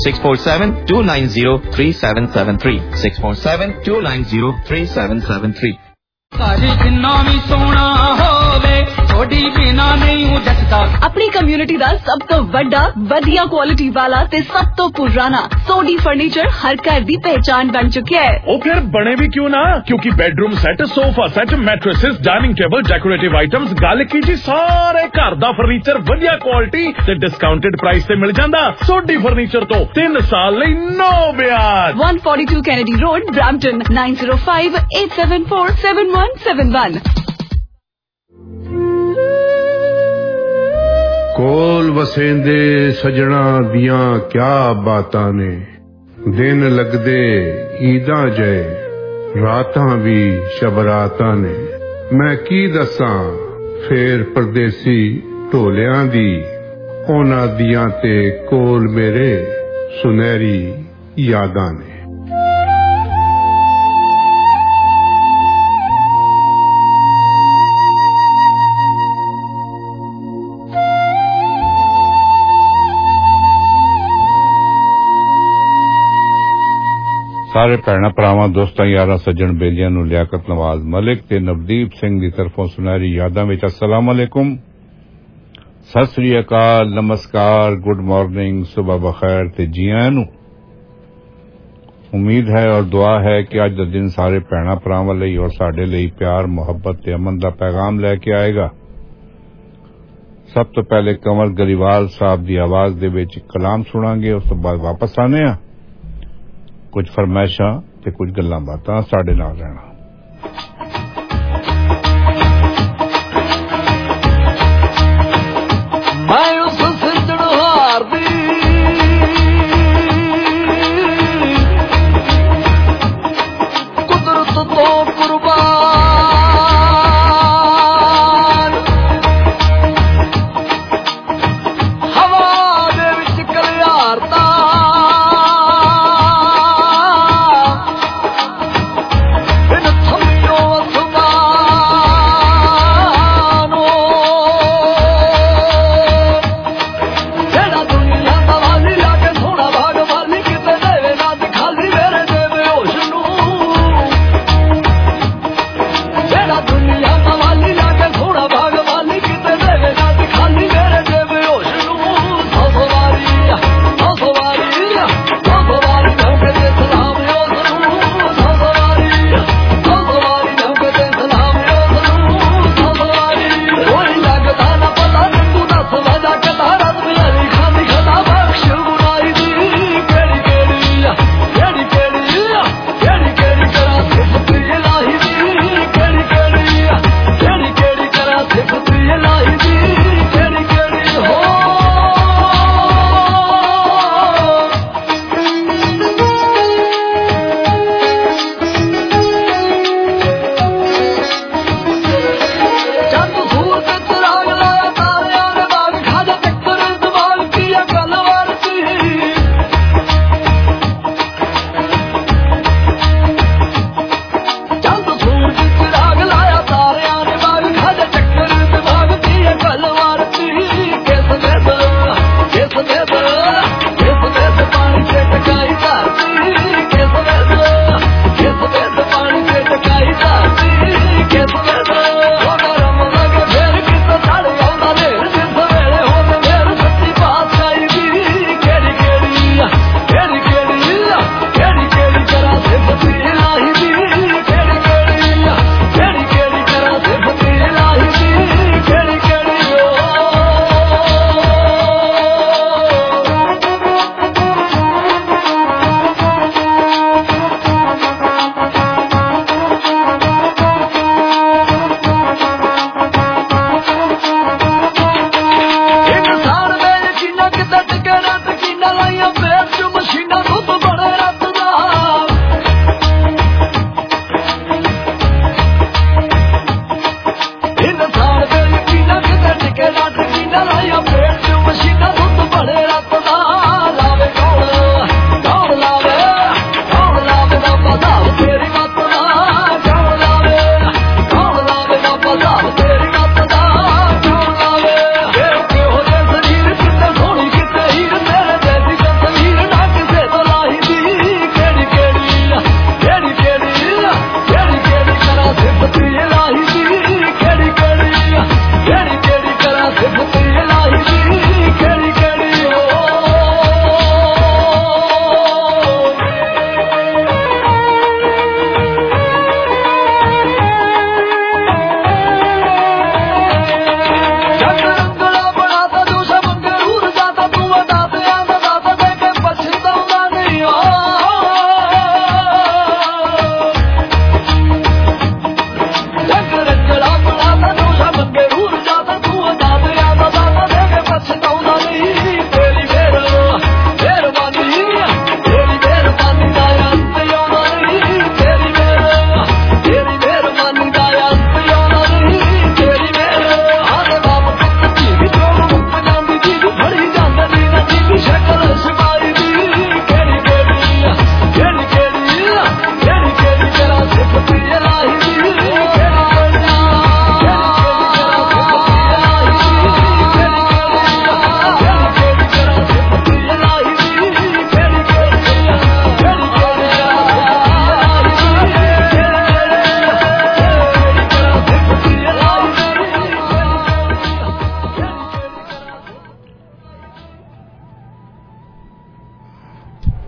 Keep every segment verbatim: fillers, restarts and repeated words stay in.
six four seven, two nine zero, three seven seven three. six four seven, two nine zero, three seven seven three. अपनी community दा सब तो बड़ा वधिया quality वाला ते सब तो पुराना सोडी फर्नीचर हर घर दी पहचान बन चुका है। ओ फिर बने भी क्यों ना, क्योंकि bedroom set, sofa set, mattresses, dining table, decorative items, गल की जी सारे घर दा फर्नीचर वधिया क्वालिटी ते डिस्काउंटेड प्राइस ते मिल जांदा। सोडी फर्नीचर तो तीन साल लई नो ब्याज। one forty-two Kennedy Road, Brampton, nine zero five, eight seven four, seven one seven one. कोल वसेंदे सजना दियां क्या बातां ने, दिन लगदे ईदां जय, रातां भी शबरातां ने। मैं की दसां फेर परदेसी ढोलियां दी, उन्हां दियां ते कोल मेरे सुनहरी यादां ने। सारे भैणा भरावां दोस्तां यारां सज्जण बेलियां नूं लियाकत नवाज मलिक ते नवदीप सिंह दी तरफों सुनहरी यादां विच अस्सलाम अलैकुम, सत श्री अकाल, नमस्कार, गुड मॉर्निंग, सुबह बखैर ते जी आयां नूं। उम्मीद है और दुआ है कि अज दा दिन सारे भैणा भरावां लई और साडे लई प्यार, मुहब्बत ते अमन दा पैगाम लैके आएगा। सब तो पहले कंवर गरीवाल साहब दी आवाज दे विच कलाम सुणांगे, उस तो बाद वापस आने आ। कुछ फरमाइशां ते कुछ गल्लां बातां, साडे नाल रहना। मैं उस सिरजणहार दी कुदरत तो कुर्बान, हवा दे विच कलियारता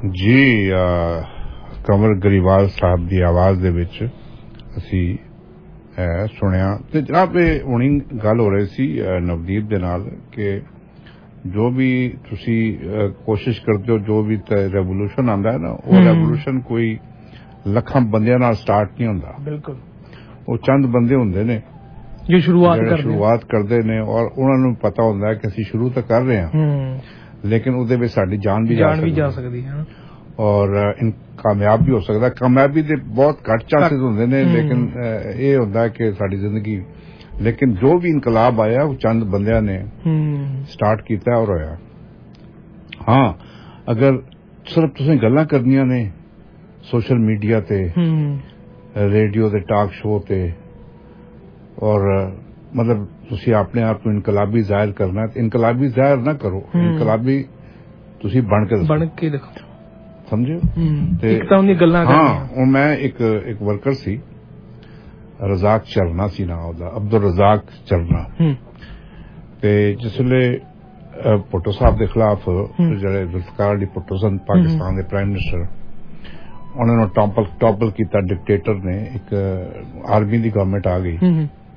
ਜੀ ਕਮਰ ਗਰੀਵਾਲ ਸਾਹਿਬ ਦੀ ਆਵਾਜ਼ ਦੇ ਵਿੱਚ ਅਸੀਂ ਸੁਣਿਆ ਤੇ ਜਨਾਬ ਇਹ ਹੁਣੀ ਗੱਲ ਹੋ ਰਹੀ ਸੀ ਨਵਦੀਪ ਦੇ ਨਾਲ ਕਿ ਜੋ ਵੀ ਤੁਸੀਂ ਕੋਸ਼ਿਸ਼ ਕਰਦੇ ਹੋ ਜੋ ਵੀ ਰੈਵੋਲੂਸ਼ਨ ਆਉਂਦਾ ਹੈ ਨਾ ਉਹ ਰੈਵੋਲੂਸ਼ਨ ਕੋਈ ਲੱਖਾਂ ਬੰਦਿਆਂ ਨਾਲ ਸਟਾਰਟ ਨਹੀਂ ਹੁੰਦਾ ਬਿਲਕੁਲ ਉਹ ਚੰਦ ਬੰਦੇ ਹੁੰਦੇ ਨੇ ਜੋ ਸ਼ੁਰੂਆਤ ਕਰਦੇ ਸ਼ੁਰੂਆਤ ਕਰਦੇ ਨੇ ਔਰ ਉਹਨਾਂ ਨੂੰ ਪਤਾ ਹੁੰਦਾ ਹੈ ਕਿ ਅਸੀਂ ਸ਼ੁਰੂ ਤਾਂ ਕਰ ਰਹੇ ਹਾਂ ਲੇਕਿਨ ਉਹਦੇ ਵਿੱਚ ਸਾਡੀ ਜਾਨ ਵੀ ਜਾ ਸਕਦੀ ਹੈ ਔਰ ਕਾਮਯਾਬ ਵੀ ਹੋ ਸਕਦਾ ਕਾਮਯਾਬੀ ਦੇ ਬਹੁਤ ਘੱਟ ਚਾਂਸਸ ਹੁੰਦੇ ਨੇ ਲੇਕਿਨ ਇਹ ਹੁੰਦਾ ਕਿ ਸਾਡੀ ਜ਼ਿੰਦਗੀ ਲੇਕਿਨ ਜੋ ਵੀ ਇਨਕਲਾਬ ਆਇਆ ਉਹ ਚੰਦ ਬੰਦਿਆਂ ਨੇ ਸਟਾਰਟ ਕੀਤਾ ਔਰ ਹੋਇਆ ਹਾਂ ਅਗਰ ਸਿਰਫ ਤੁਸੀਂ ਗੱਲਾਂ ਕਰਨੀਆਂ ਨੇ ਸੋਸ਼ਲ ਮੀਡੀਆ ਤੇ ਰੇਡੀਓ ਦੇ ਟਾਕ ਸ਼ੋਅ ਤੇ ਔਰ ਮਤਲਬ ਤੁਸੀਂ ਆਪਣੇ ਆਪ ਨੂੰ ਇਨਕਲਾਬੀ ਜ਼ਾਹਿਰ ਕਰਨਾ ਤੇ ਇਨਕਲਾਬੀ ਜ਼ਾਹਿਰ ਨਾ ਕਰੋ ਇਨਕਲਾਬੀ ਤੁਸੀਂ ਬਣ ਕੇ ਬਣ ਕੇ ਦੇਖੋ ਸਮਝੋ ਤੇ ਇੱਕ ਤਾਂ ਉਹਦੀ ਗੱਲਾਂ ਹਾਂ ਉਹ ਮੈਂ ਇੱਕ ਇੱਕ ਵਰਕਰ ਸੀ ਰਜ਼ਾਕ ਚਰਨਾ ਸੀ ਨਾ ਉਹਦਾ ਅਬਦੁਲ ਰਜ਼ਾਕ ਚਰਨਾ ਤੇ ਜਿਸ ਵੇਲੇ ਭੁੱਟੋ ਸਾਹਿਬ ਦੇ ਖਿਲਾਫ ਜਿਹੜੇ ਜ਼ੁਲਫਕਾਰ ਅਲੀ ਭੁੱਟੋ ਸਨ ਪਾਕਿਸਤਾਨ ਦੇ ਪ੍ਰਾਈਮ ਮਿਨਿਸਟਰ ਉਹਨਾਂ ਨੂੰ ਟੌਪਲ ਟੌਪਲ ਕੀਤਾ ਡਿਕਟੇਟਰ ਨੇ ਇੱਕ ਆਰਮੀ ਦੀ ਗਵਰਨਮੈਂਟ ਆ ਗਈ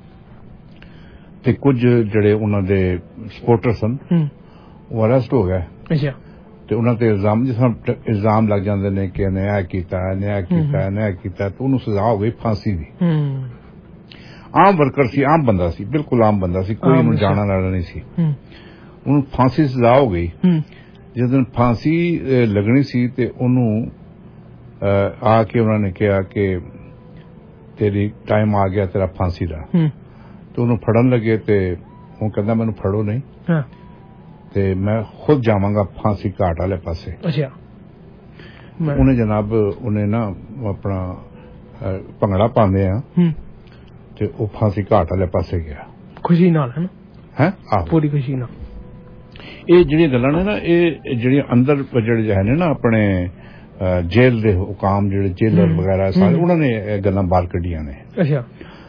ਤੇ ਕੁਝ ਜਿਹੜੇ ਉਹਨਾਂ ਦੇ ਸਪੋਰਟਰ ਸਨ ਉਹ ਅਰੈਸਟ ਹੋ ਗਏ ਅੱਛਾ ਤੇ ਉਹਨਾਂ ਤੇ ਇਲਜ਼ਾਮ ਜਿਸ ਤਰ੍ਹਾਂ ਇਲਜ਼ਾਮ ਲੱਗ ਜਾਂਦੇ ਨੇ ਕਿ ਇਹਨੇ ਇਹ ਕੀਤਾ ਇਹਨੇ ਇਹ ਕੀਤਾ ਇਹਨੇ ਇਹ ਕੀਤਾ ਤੇ ਉਹਨੂੰ ਸਜ਼ਾ ਹੋ ਗਈ ਫਾਂਸੀ ਦੀ ਆਮ ਵਰਕਰ ਸੀ ਆਮ ਬੰਦਾ ਸੀ ਬਿਲਕੁਲ ਆਮ ਬੰਦਾ ਸੀ ਕੋਈ ਉਹਨੂੰ ਜਾਣਾ ਵਾਲਾ ਨਹੀਂ ਸੀ ਉਹਨੂੰ ਫਾਂਸੀ ਦੀ ਸਜ਼ਾ ਹੋ ਗਈ ਜਿਸ ਦਿਨ ਫਾਂਸੀ ਲੱਗਣੀ ਸੀ ਤੇ ਉਹਨੂੰ ਆ ਕੇ ਉਹਨਾਂ ਨੇ ਕਿਹਾ ਕਿ ਤੇਰੀ ਟਾਈਮ ਆ ਗਿਆ ਤੇਰਾ ਫਾਂਸੀ ਦਾ ਤੇ ਉਹਨੂੰ ਫੜਨ ਲੱਗੇ ਤੇ ਉਹ ਕਹਿੰਦਾ ਮੈਨੂੰ ਫੜੋ ਨਹੀਂ ਤੇ ਮੈਂ ਖੁਦ ਜਾਵਾਂਗਾ ਫਾਂਸੀ ਘਾਟ ਵਾਲੇ ਪਾਸੇ ਅੱਛਾ ਉਹਨੇ ਜਨਾਬ ਉਹਨੇ ਨਾ ਆਪਣਾ ਭੰਗੜਾ ਪਾਉਂਦੇ ਆ ਤੇ ਉਹ ਫਾਂਸੀ ਘਾਟ ਵਾਲੇ ਪਾਸੇ ਗਿਆ ਖੁਸ਼ੀ ਨਾਲ ਹੈ ਹੈ ਪੂਰੀ ਖੁਸ਼ੀ ਨਾਲ ਇਹ ਜਿਹੜੀਆਂ ਗੱਲਾਂ ਨੇ ਨਾ ਇਹ ਜਿਹੜੀਆਂ ਅੰਦਰ ਜਿਹੜੇ ਹੈ ਨੇ ਨਾ ਆਪਣੇ ਜੇਲ੍ਹ ਦੇ ਹੁਕਾਮ ਜਿਹੜੇ ਜੇਲਰ ਵਗੈਰਾ ਸਾਰੇ ਉਹਨਾਂ ਨੇ ਇਹ ਗੱਲਾਂ ਬਾਹਰ ਕੱਢੀਆਂ ਨੇ ਅੱਛਾ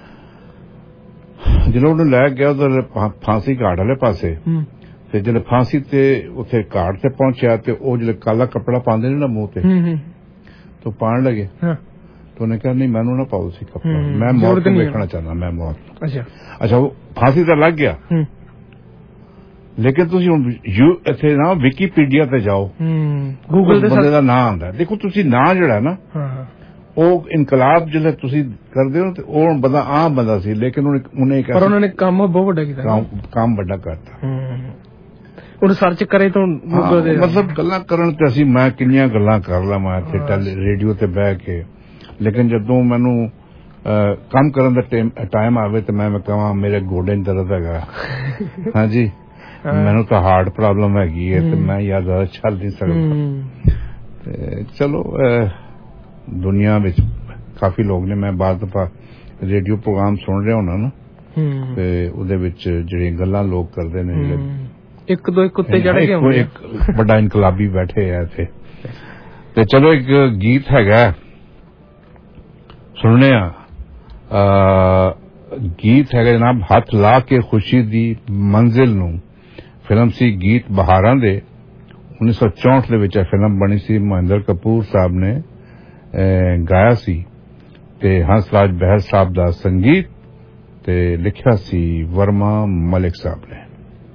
ਜਦੋਂ ਉਹਨੂੰ ਲੈ ਗਿਆ ਉਧਰ ਫਾਂਸੀ ਘਾਟ ਵਾਲੇ ਪਾਸੇ ਤੇ ਜਦੋਂ ਫਾਂਸੀ ਤੇ ਉੱਥੇ ਘਾਟ ਤੇ ਪਹੁੰਚਿਆ ਤੇ ਉਹ ਜਿਹੜੇ ਕਾਲਾ ਕੱਪੜਾ ਪਾਉਂਦੇ ਨੇ ਨਾ ਮੂੰਹ ਤੇ ਤੋਂ ਪਾਣ ਲੱਗੇ ਤੇ ਉਹਨੇ ਕਿਹਾ ਨਹੀਂ ਮੈਨੂੰ ਨਾ ਪਾਓ ਸੀ ਕੱਪੜਾ ਮੈਂ ਮੌਤ ਨੂੰ ਵੇਖਣਾ ਚਾਹੁੰਦਾ ਮੈਂ ਮੌਤ ਅੱਛਾ ਅੱਛਾ ਉਹ ਫਾਂਸੀ ਤਾਂ ਲੱਗ ਗਿਆ ਲੇਕਿਨ ਤੁਸੀਂ ਹੁਣ ਯੂ ਇੱਥੇ ਨਾ ਵਿਕੀਪੀਡੀਆ ਤੇ ਜਾਓ ਗੂਗਲ ਤੇ ਬੰਦੇ ਦਾ ਨਾਂ ਆਉਂਦਾ ਦੇਖੋ ਤੁਸੀਂ ਨਾਂ ਜਿਹੜਾ ਨਾ ਉਹ ਇਨਕਲਾਬ ਜਿਹੜਾ ਤੁਸੀਂ ਕਰਦੇ ਹੋ ਤੇ ਉਹ ਬੰਦਾ ਆਮ ਬੰਦਾ ਸੀ ਲੇਕਿਨ ਉਹਨੇ ਪਰ ਉਹਨਾਂ ਨੇ ਕੰਮ ਬਹੁਤ ਵੱਡਾ ਕੀਤਾ ਕੰਮ ਵੱਡਾ ਕਰਤਾ ਉਹ ਸਰਚ ਕਰੇ ਤਾਂ ਮਤਲਬ ਗੱਲਾਂ ਕਰਨ ਤੇ ਅਸੀਂ ਮੈਂ ਕਿੰਨੀਆਂ ਗੱਲਾਂ ਕਰ ਲਵਾਂ ਇੱਥੇ ਰੇਡੀਓ ਤੇ ਬਹਿ ਕੇ ਲੇਕਿਨ ਜਦੋਂ ਮੈਨੂੰ ਕੰਮ ਕਰਨ ਦਾ ਟਾਈਮ ਆਵੇ ਤੇ ਮੈਂ ਕਹਾਂ ਮੇਰੇ ਗੋਡੇ ਚ ਦਰਦ ਹੈਗਾ ਹਾਂਜੀ ਮੈਨੂੰ ਤਾਂ ਹਾਰਟ ਪ੍ਰੋਬਲਮ ਹੈਗੀ ਹੈ ਤੇ ਮੈਂ ਯਾਰ ਜ਼ਿਆਦਾ ਚੱਲ ਨਹੀਂ ਸਕਦਾ ਤੇ ਚਲੋ ਦੁਨੀਆ ਵਿੱਚ ਕਾਫੀ ਲੋਕ ਨੇ ਮੈਂ ਬਾਅਦ ਦਫਾ ਰੇਡੀਓ ਪ੍ਰੋਗਰਾਮ ਸੁਣ ਰਿਹਾ ਹੁੰਦਾ ਨਾ ਤੇ ਉਹਦੇ ਵਿੱਚ ਜਿਹੜੀਆਂ ਗੱਲਾਂ ਲੋਕ ਕਰਦੇ ਨੇ ਇੱਕ ਦੋ ਇੱਕ ਉੱਤੇ ਚੜ ਕੇ ਆਉਂਦੇ ਇੱਕ ਵੱਡਾ ਇਨਕਲਾਬੀ ਬੈਠੇ ਆ ਇੱਥੇ ਤੇ ਚਲੋ ਇੱਕ ਗੀਤ ਹੈਗਾ ਸੁਣਨੇ ਆ ਗੀਤ ਹੈਗਾ ਜਨਾਬ ਹੱਥ ਲਾ ਕੇ ਖੁਸ਼ੀ ਦੀ ਮੰਜ਼ਿਲ ਨੂੰ ਫਿਲਮ ਸੀ ਗੀਤ ਬਹਾਰਾਂ ਦੇ ਉੱਨੀ ਸੌ ਚੌਂਹਠ ਦੇ ਵਿੱਚ ਇਹ ਫਿਲਮ ਬਣੀ ਸੀ ਮਹਿੰਦਰ ਕਪੂਰ ਸਾਹਿਬ ਨੇ ਗਾਇਆ ਸੀ ਤੇ ਹੰਸਰਾਜ ਬਹਿਰ ਸਾਹਿਬ ਦਾ ਸੰਗੀਤ ਤੇ ਲਿਖਿਆ ਸੀ ਵਰਮਾ ਮਲਿਕ ਸਾਹਿਬ ਨੇ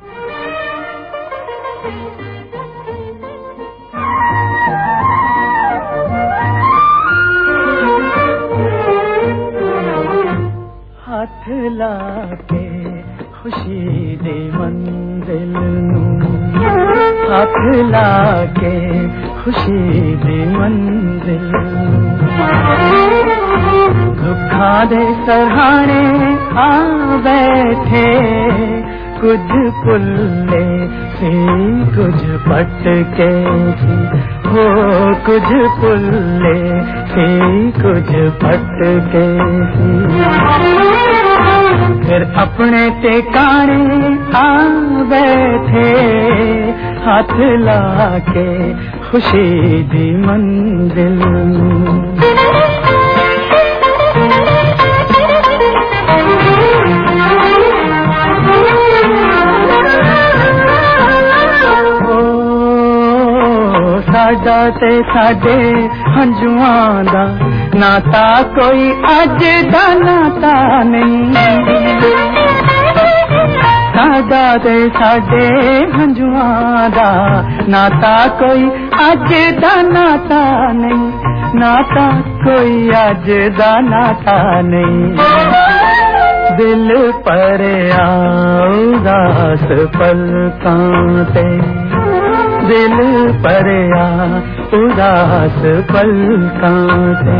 ਹੱਥ ਲਾ ਕੇ ਖੁਸ਼ੀ ਦੀ ਮੰਜ਼ਿਲ ਨੂੰ ਹੱਥ ਲਾ ਕੇ ਖੁਸ਼ੀ ਦੀ ਮੰਜ਼ਿਲ ਦੁੱਖਾਂ ਦੇ ਸਹਾਰੇ ਆ ਬੈਠੇ ਕੁਝ ਭੁੱਲੇ ਸੀ ਕੁਝ ਪਟਕੇ ਸੀ ਹੋ ਕੁਝ ਭੁੱਲੇ ਸੀ ਕੁਝ ਪਟਕੇ ਸੀ ਫਿਰ ਆਪਣੇ ਟਿਕਾਣੇ ਆ ਬੈਠੇ ਹੱਥ ਲਾ ਕੇ ਖੁਸ਼ੀ ਦੀ ਮੰਜ਼ਿਲ साडा ते साडे हंजुआं दा नाता कोई अज दा नाता नहीं साडा ते साडे हंजुआं दा नाता कोई अज दा नाता नहीं नाता कोई अज दा नाता नहीं दिल पर उदास पलकां ते दिल पर उदास पलकां ते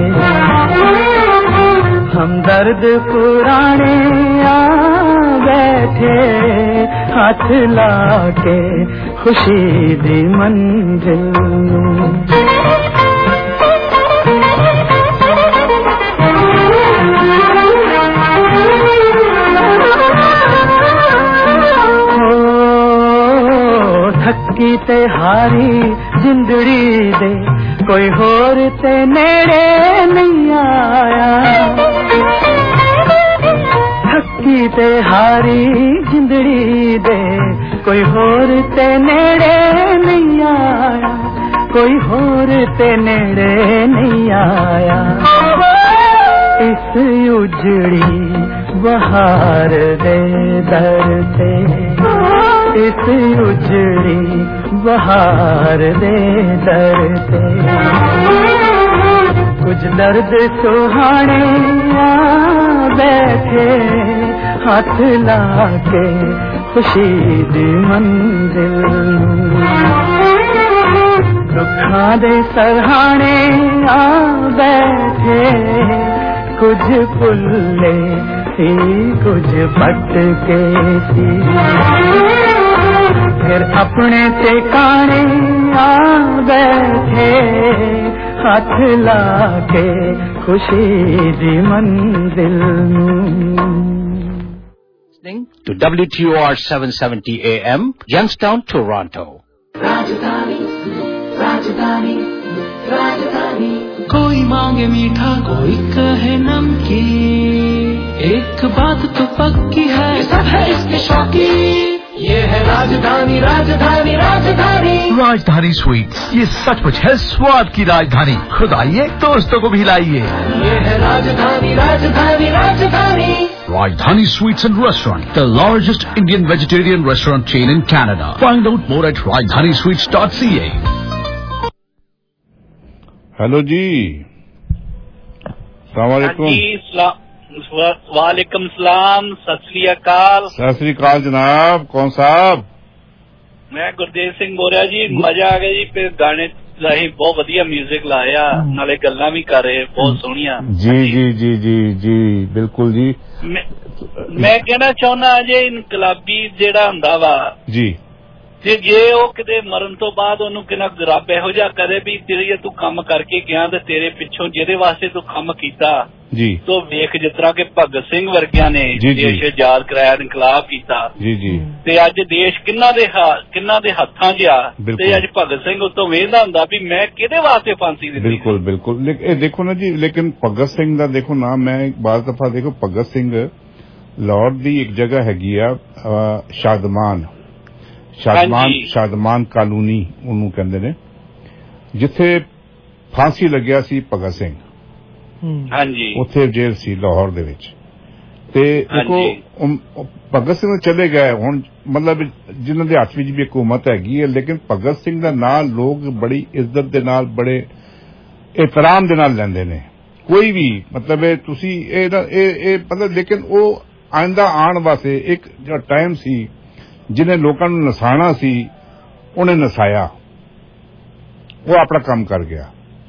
हमदर्द पुराने आ बैठे हाथ लाके खुशी दी मंजिल थकी ते हारी जिंदड़ी दे कोई होर ते नेड़े नहीं आया थकी ते हारी जिंदड़ी दे कोई होर ते नेड़े नहीं आया कोई होर ते नेड़े नहीं आया इस उजड़ी बहार दे दर से इस उजड़ी बहार दे दर से कुछ दर्द सुहाने आ बैठे हाथ लाके खुशी दी मंजिल दुखां दे सरहाने आ बैठे कुछ पुल्ले सी कुछ पटके सी फिर अपने ठिकाने आ बैठे हाथ लाके खुशी दी मंजिल to W T O R seven seventy A M, Youngstown, Toronto. राजधानी राजधानी राजधानी कोई मांगे मीठा कोई कहे नमकीन एक बात तो पक्की है ये सब है इसके शौकीन ये है राजधानी राजधानी राजधानी राजधानी स्वीट्स ये सचमुच है स्वाद की राजधानी खुद आइए दोस्तों को भी लाइए ये है राजधानी राजधानी राजधानी Rajdhani Sweets and Restaurant, the largest Indian vegetarian restaurant chain in Canada. Find out more at rajdhani sweets dot c a. Hello जी, अस्सलाम वालेकुम सलाम, सत श्री अकाल। सत श्री अकाल जनाब, कौन साहब? मैं गुरदेव सिंह बोल रहा जी। मजा आ गया जी, फिर गाने लाए बहुत वधिया म्यूजिक लाया, नाले गल्लां भी कर रहे बहुत सोहणियां। जी जी जी जी जी बिल्कुल जी। मैं, मैं कहना चाहना जे इनकलाबी जेड़ा हुंदा वा जी जे जे ਉਹ ਕਿਤੇ ਮਰਨ ਤੋਂ ਬਾਅਦ ਉਹਨੂੰ ਕਿਨਾ ਰੱਬ ਇਹੋ ਜਿਹਾ ਕਰੇ ਵੀ ਤੇਰੇ ਤੂੰ ਕੰਮ ਕਰਕੇ ਗਿਆ ਤੇ ਤੇਰੇ ਪਿੱਛੋਂ ਜਿਹਦੇ ਵਾਸਤੇ ਤੂੰ ਕੰਮ ਕੀਤਾ ਜੀ ਤੋ ਵੇਖ ਜਿਸ ਤਰ੍ਹਾਂ ਕਿ ਭਗਤ ਸਿੰਘ ਵਰਗਿਆਂ ਨੇ ਦੇਸ਼ ਆਜ਼ਾਦ ਕਰਾਇਆ, ਇਨਕਲਾਬ ਕੀਤਾ ਜੀ ਜੀ ਤੇ ਅੱਜ ਦੇਸ਼ ਕਿੰਨਾ ਦੇ ਕਿੰਨਾ ਦੇ ਹੱਥਾਂ 'ਚ ਆ ਤੇ ਅੱਜ ਭਗਤ ਸਿੰਘ ਉਤੋਂ ਵੇਖਦਾ ਹੁੰਦਾ ਵੀ ਮੈਂ ਕਿਹਦੇ ਵਾਸਤੇ ਫਾਂਸੀ ਦਿੱਤੀ। ਬਿਲਕੁਲ ਬਿਲकुल ਇਹ ਦੇਖੋ ਨਾ ਜੀ, ਲੇਕਿਨ ਭਗਤ ਸਿੰਘ ਦਾ ਦੇਖੋ ਨਾ, ਮੈਂ ਇੱਕ ਬਾਰ ਦਫਾ ਦੇਖੋ ਭਗਤ ਸਿੰਘ ਲਾਹੌਰ ਦੀ ਇੱਕ ਜਗ੍ਹਾ ਹੈਗੀ ਆ ਸ਼ਾਦਮਾਨ ਸ਼ਾਦਮਾਨ ਸ਼ਾਦਮਾਨ ਕਾਲੋਨੀ ਉਹਨੂੰ ਕਹਿੰਦੇ ਨੇ, ਜਿੱਥੇ ਫਾਂਸੀ ਲੱਗਿਆ ਸੀ ਭਗਤ ਸਿੰਘ। ਹਾਂਜੀ, ਉੱਥੇ ਜੇਲ੍ਹ ਸੀ ਲਾਹੌਰ ਦੇ ਵਿੱਚ। ਤੇ ਦੇਖੋ ਭਗਤ ਸਿੰਘ ਚਲੇ ਗਏ ਹੁਣ, ਮਤਲਬ ਜਿਨ੍ਹਾਂ ਦੇ ਹੱਥ ਵਿੱਚ ਵੀ ਹਕੂਮਤ ਹੈਗੀ ਹੈ, ਲੇਕਿਨ ਭਗਤ ਸਿੰਘ ਦਾ ਨਾਂ ਲੋਕ ਬੜੀ ਇੱਜ਼ਤ ਦੇ ਨਾਲ, ਬੜੇ ਇਹਤਰਾਮ ਦੇ ਨਾਲ ਲੈਂਦੇ ਨੇ। ਕੋਈ ਵੀ ਮਤਲਬ ਇਹ ਤੁਸੀਂ ਇਹ ਇਹ ਮਤਲਬ, ਲੇਕਿਨ ਉਹ ਆਇੰਦਾ ਆਉਣ ਵਾਸਤੇ ਇੱਕ ਜਿਹੜਾ ਟਾਈਮ ਸੀ ਜਿਹਨੇ ਲੋਕਾਂ ਨੂੰ ਨਸਾਣਾ ਸੀ, ਉਹਨੇ ਨਸਾਇਆ, ਉਹ ਆਪਣਾ ਕੰਮ ਕਰ ਗਿਆ।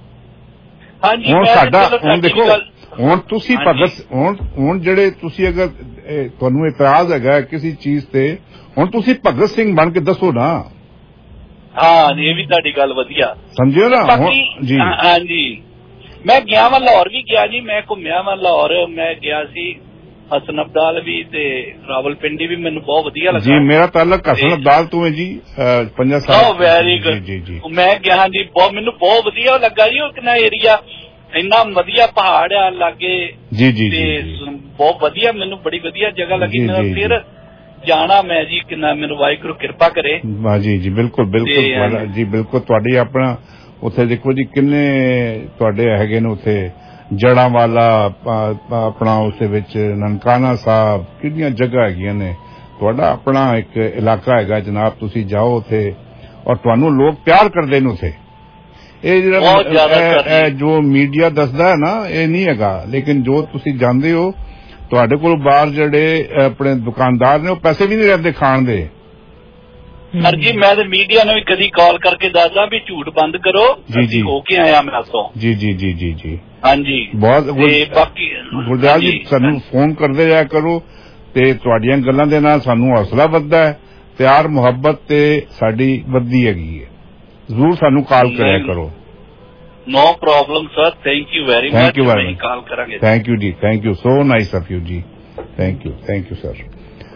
ਹੁਣ ਸਾਡਾ ਹੁਣ ਦੇਖੋ, ਹੁਣ ਤੁਸੀਂ ਭਗਤ ਹੁਣ ਹੁਣ ਜਿਹੜੇ ਤੁਸੀਂ ਅਗਰ ਤੁਹਾਨੂੰ ਇਤਰਾਜ਼ ਹੈਗਾ ਕਿਸੇ ਚੀਜ਼ ਤੇ, ਹੁਣ ਤੁਸੀਂ ਭਗਤ ਸਿੰਘ ਬਣ ਕੇ ਦੱਸੋ ਨਾ। ਹਾਂ, ਇਹ ਵੀ ਤੁਹਾਡੀ ਗੱਲ ਵਧੀਆ ਸਮਝਿਓ ਨਾ ਜੀ। ਹਾਂਜੀ, ਮੈਂ ਗਿਆ ਵਾਂ ਲਾਹੌਰ ਵੀ ਗਿਆ ਜੀ, ਮੈਂ ਘੁੰਮਿਆ ਵਾਂ ਲਾਹੌਰ, ਮੈਂ ਗਿਆ ਸੀ ਹਸਨ ਅਬਦਾਲ ਵੀ ਤੇ ਰਾਵਲਪਿੰਡੀ ਵੀ, ਮੈਨੂੰ ਬਹੁਤ ਵਧੀਆ ਲੱਗਾ ਜੀ। ਮੇਰਾ ਤਾਲੁਕ ਹਸਨ ਅਬਦਾਲ ਤੋਂ ਹੈ ਜੀ, ਪੰਜਾ ਸਾਲ। ਓ ਵੈਰੀ ਗੁੱਡ ਜੀ ਜੀ। ਮੈਂ ਗਿਆ ਜੀ, ਬਹੁਤ ਮੈਨੂੰ ਬਹੁਤ ਵਧੀਆ ਲੱਗਾ ਜੀ। ਉਹ ਕਿੰਨਾ ਏਰੀਆ ਇੰਨਾ ਵਧੀਆ ਪਹਾੜ ਆ ਲਾਗੇ ਜੀ ਜੀ ਤੇ ਬਹੁਤ ਵਧੀਆ, ਮੈਨੂੰ ਬੜੀ ਵਧੀਆ ਜਗ੍ਹਾ ਲੱਗੀ। ਮੈਂ ਫਿਰ ਜਾਣਾ ਮੈਂ ਜੀ, ਕਿੰਨਾ ਮੈਨੂੰ ਵਾਹਿਗੁਰੂ ਕਿਰਪਾ ਕਰੇ। ਵਾਹ ਜੀ ਜੀ, ਬਿਲਕੁਲ ਬਿਲਕੁਲ ਜੀ, ਬਿਲਕੁਲ ਤੁਹਾਡੀ ਆਪਣਾ ਉੱਥੇ ਦੇਖੋ ਜੀ ਕਿੰਨੇ ਤੁਹਾਡੇ ਹੈਗੇ ਨੇ ਉੱਥੇ ਜੜਾਂ ਵਾਲਾ ਆਪਣਾ ਉਸ ਦੇ ਵਿੱਚ ਨਨਕਾਣਾ ਸਾਹਿਬ ਕਿੰਨੀਆਂ ਜਗ੍ਹਾ ਹੈਗੀਆਂ ਨੇ ਤੁਹਾਡਾ ਆਪਣਾ ਇੱਕ ਇਲਾਕਾ ਹੈਗਾ ਜਨਾਬ ਤੁਸੀਂ ਜਾਓ ਉੱਥੇ ਔਰ ਤੁਹਾਨੂੰ ਲੋਕ ਪਿਆਰ ਕਰਦੇ ਨੇ ਉੱਥੇ ਇਹ ਜਿਹੜਾ ਜੋ ਮੀਡੀਆ ਦੱਸਦਾ ਹੈ ਨਾ ਇਹ ਨਹੀਂ ਹੈਗਾ ਲੇਕਿਨ ਜੋ ਤੁਸੀਂ ਜਾਂਦੇ ਹੋ ਤੁਹਾਡੇ ਕੋਲ ਬਾਹਰ ਜਿਹੜੇ ਆਪਣੇ ਦੁਕਾਨਦਾਰ ਨੇ ਉਹ ਪੈਸੇ ਵੀ ਨਹੀਂ ਰਹਿੰਦੇ ਖਾਣ ਦੇ ਸਰ ਜੀ ਮੈਂ ਤੇ ਮੀਡੀਆ ਨੂੰ ਵੀ ਕਦੀ ਕਾਲ ਕਰਕੇ ਦੱਸਦਾ ਵੀ ਝੂਠ ਬੰਦ ਕਰੋ ਜੀ ਜੀ ਹੋ ਕੇ ਆਇਆ ਮੈਂ ਤੋਂ ਜੀ ਜੀ ਜੀ ਜੀ ਜੀ ਹਾਂਜੀ ਬਹੁਤ ਬਾਕੀ ਗੁਰਦਿਆਲ ਜੀ ਸਾਨੂੰ ਫੋਨ ਕਰਦੇ ਜਾਇਆ ਕਰੋ ਤੇ ਤੁਹਾਡੀਆਂ ਗੱਲਾਂ ਦੇ ਨਾਲ ਸਾਨੂੰ ਹੌਸਲਾ ਵੱਧਦਾ ਹੈ ਪਿਆਰ ਮੁਹੱਬਤ ਤੇ ਸਾਡੀ ਵੱਧਦੀ ਹੈਗੀ ਹੈ ਜ਼ਰੂਰ ਸਾਨੂੰ ਕਾਲ ਕਰਿਆ ਕਰੋ no problem sir thank you very much ਮੈਂ ਕਾਲ ਕਰਾਂਗੇ ਥੈਂਕ ਯੂ ਜੀ thank you so nice of you ਜੀ thank you thank you sir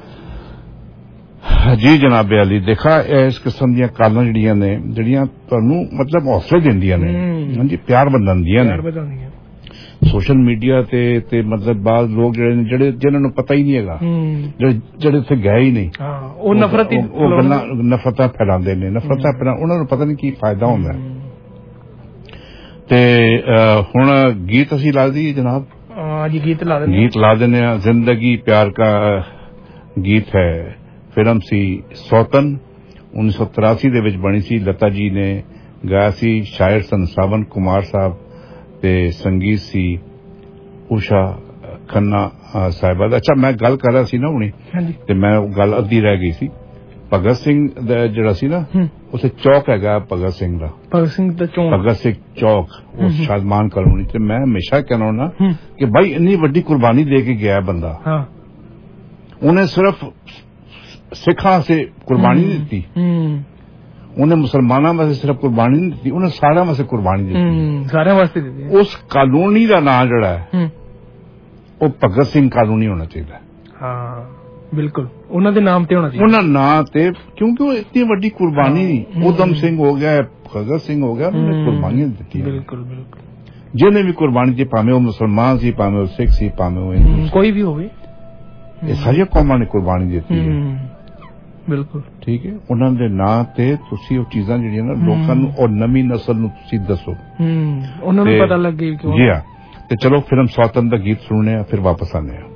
ਜੀ ਜਨਾਬ ਅਲੀ ਦੇਖਾ ਇਸ ਕਿਸਮ ਦੀਆਂ ਕਾਲਾਂ ਜਿਹੜੀਆਂ ਨੇ ਜਿਹੜੀਆਂ ਤੁਹਾਨੂੰ ਮਤਲਬ ਹੌਸਲੇ ਦਿੰਦੀਆਂ ਨੇ ਹਾਂਜੀ ਪਿਆਰ ਵਧਾਉਂਦੀਆਂ ਨੇ ਸੋਸ਼ਲ ਮੀਡੀਆ ਤੇ ਤੇ ਮਤਲਬ ਬਾਅਦ ਲੋਕ ਜਿਹੜੇ ਨੇ ਜਿਹੜੇ ਜਿਨ੍ਹਾਂ ਨੂੰ ਪਤਾ ਹੀ ਨਹੀਂ ਹੈਗਾ ਜਿਹੜੇ ਜਿਹੜੇ ਉੱਥੇ ਗਏ ਹੀ ਨਹੀਂ ਉਹ ਨਫ਼ਰਤ ਉਹ ਗੱਲਾਂ ਨਫ਼ਰਤਾਂ ਫੈਲਾਉਂਦੇ ਨੇ ਨਫ਼ਰਤਾਂ ਫੈਲਾ ਉਹਨਾਂ ਨੂੰ ਪਤਾ ਨਹੀਂ ਕੀ ਫਾਇਦਾ ਹੁੰਦਾ ਤੇ ਹੁਣ ਗੀਤ ਅਸੀਂ ਲਾ ਦਈਏ ਜਨਾਬ ਜੀ ਗੀਤ ਲਾ ਦਿੰਦੇ ਗੀਤ ਲਾ ਦਿੰਦੇ ਆ ਜ਼ਿੰਦਗੀ ਪਿਆਰ ਕਾ ਗੀਤ ਹੈ ਫਿਲਮ ਸੀ ਸੌਤਨ ਉੱਨੀ ਸੌ ਤਰਾਸੀ ਦੇ ਵਿੱਚ ਬਣੀ ਸੀ ਲਤਾ ਜੀ ਨੇ ਗਾਇਆ ਸੀ ਸ਼ਾਇਰ ਸਨ ਸਾਵਨ ਕੁਮਾਰ ਸਾਹਿਬ ਤੇ ਸੰਗੀਤ ਸੀ ਊਸ਼ਾ ਖੰਨਾ ਸਾਹਿਬਾ ਦਾ ਅੱਛਾ ਮੈਂ ਗੱਲ ਕਰ ਰਿਹਾ ਸੀ ਨਾ ਹੁਣੀ ਤੇ ਮੈਂ ਗੱਲ ਅੱਧੀ ਰਹਿ ਗਈ ਸੀ ਭਗਤ ਸਿੰਘ ਦਾ ਜਿਹੜਾ ਸੀ ਨਾ ਉਸੇ ਚੌਕ ਹੈਗਾ ਭਗਤ ਸਿੰਘ ਦਾ ਭਗਤ ਸਿੰਘ ਦਾ ਚੌਕ ਭਗਤ ਸਿੰਘ ਚੌਕ ਉਸ ਸ਼ਾਦਮਾਨ ਕਲੋਨੀ ਤੇ ਮੈਂ ਹਮੇਸ਼ਾ ਕਹਿਣਾ ਨਾ ਕਿ ਭਾਈ ਇੰਨੀ ਵੱਡੀ ਕੁਰਬਾਨੀ ਦੇ ਕੇ ਗਿਆ ਬੰਦਾ ਉਹਨੇ ਸਿਰਫ ਸਿੱਖਾਂ ਸੇ ਕੁਰਬਾਨੀ ਨਹੀਂ ਦਿੱਤੀ ਉਹਨੇ ਮੁਸਲਮਾਨਾਂ ਵਾਸਤੇ ਸਿਰਫ ਕੁਰਬਾਨੀ ਨਹੀਂ ਦਿੱਤੀ ਉਹਨੇ ਸਾਰਿਆਂ ਵਾਸਤੇ ਕੁਰਬਾਨੀ ਦਿੱਤੀ ਸਾਰਿਆਂ ਵਾਸਤੇ ਦਿੱਤੀ ਉਸ ਕਾਨੂੰਨੀ ਦਾ ਨਾਂ ਜਿਹੜਾ ਹੈ ਉਹ ਭਗਤ ਸਿੰਘ ਕਾਨੂੰਨੀ ਹੋਣਾ ਚਾਹੀਦਾ ਹਾਂ ਬਿਲਕੁਲ ਉਹਨਾਂ ਦੇ ਨਾਮ ਤੇ ਹੋਣਾ ਚਾਹੀਦਾ ਉਹਨਾਂ ਨਾਂ ਤੇ ਕਿਉਂਕਿ ਉਹ ਇਤਨੀ ਵੱਡੀ ਕੁਰਬਾਨੀ ਉਦਮ ਸਿੰਘ ਹੋ ਗਿਆ ਭਗਤ ਸਿੰਘ ਹੋ ਗਿਆ ਉਹਨੇ ਕੁਰਬਾਨੀਆਂ ਦਿੱਤੀਆਂ ਬਿਲਕੁਲ ਬਿਲਕੁਲ ਜਿਹਨੇ ਵੀ ਕੁਰਬਾਨੀ ਦਿੱਤੀ ਭਾਵੇਂ ਉਹ ਮੁਸਲਮਾਨ ਸੀ ਭਾਵੇਂ ਉਹ ਸਿੱਖ ਸੀ ਭਾਵੇਂ ਉਹ ਹਿੰਦੂ ਕੋਈ ਵੀ ਹੋਵੇ ਇਹ ਸਾਰੀਆਂ ਕੌਮਾਂ ਨੇ ਕੁਰਬਾਨੀ ਦਿੱਤੀ ਹੈ ਬਿਲਕੁਲ ਠੀਕ ਹੈ ਉਹਨਾਂ ਦੇ ਨਾਂ ਤੇ ਤੁਸੀਂ ਉਹ ਚੀਜ਼ਾਂ ਜਿਹੜੀਆਂ ਨਾ ਲੋਕਾਂ ਨੂੰ ਔਰ ਨਵੀਂ ਨਸਲ ਨੂੰ ਤੁਸੀਂ ਦੱਸੋ ਉਹਨਾਂ ਨੂੰ ਪਤਾ ਲੱਗੇ ਕਿਉਂ ਜੀ ਹਾਂ ਤੇ ਚਲੋ ਫਿਲਮ ਸੌਤਨ ਦਾ ਗੀਤ ਸੁਣਨੇ ਆ ਫਿਰ ਵਾਪਸ ਆਨੇ ਆ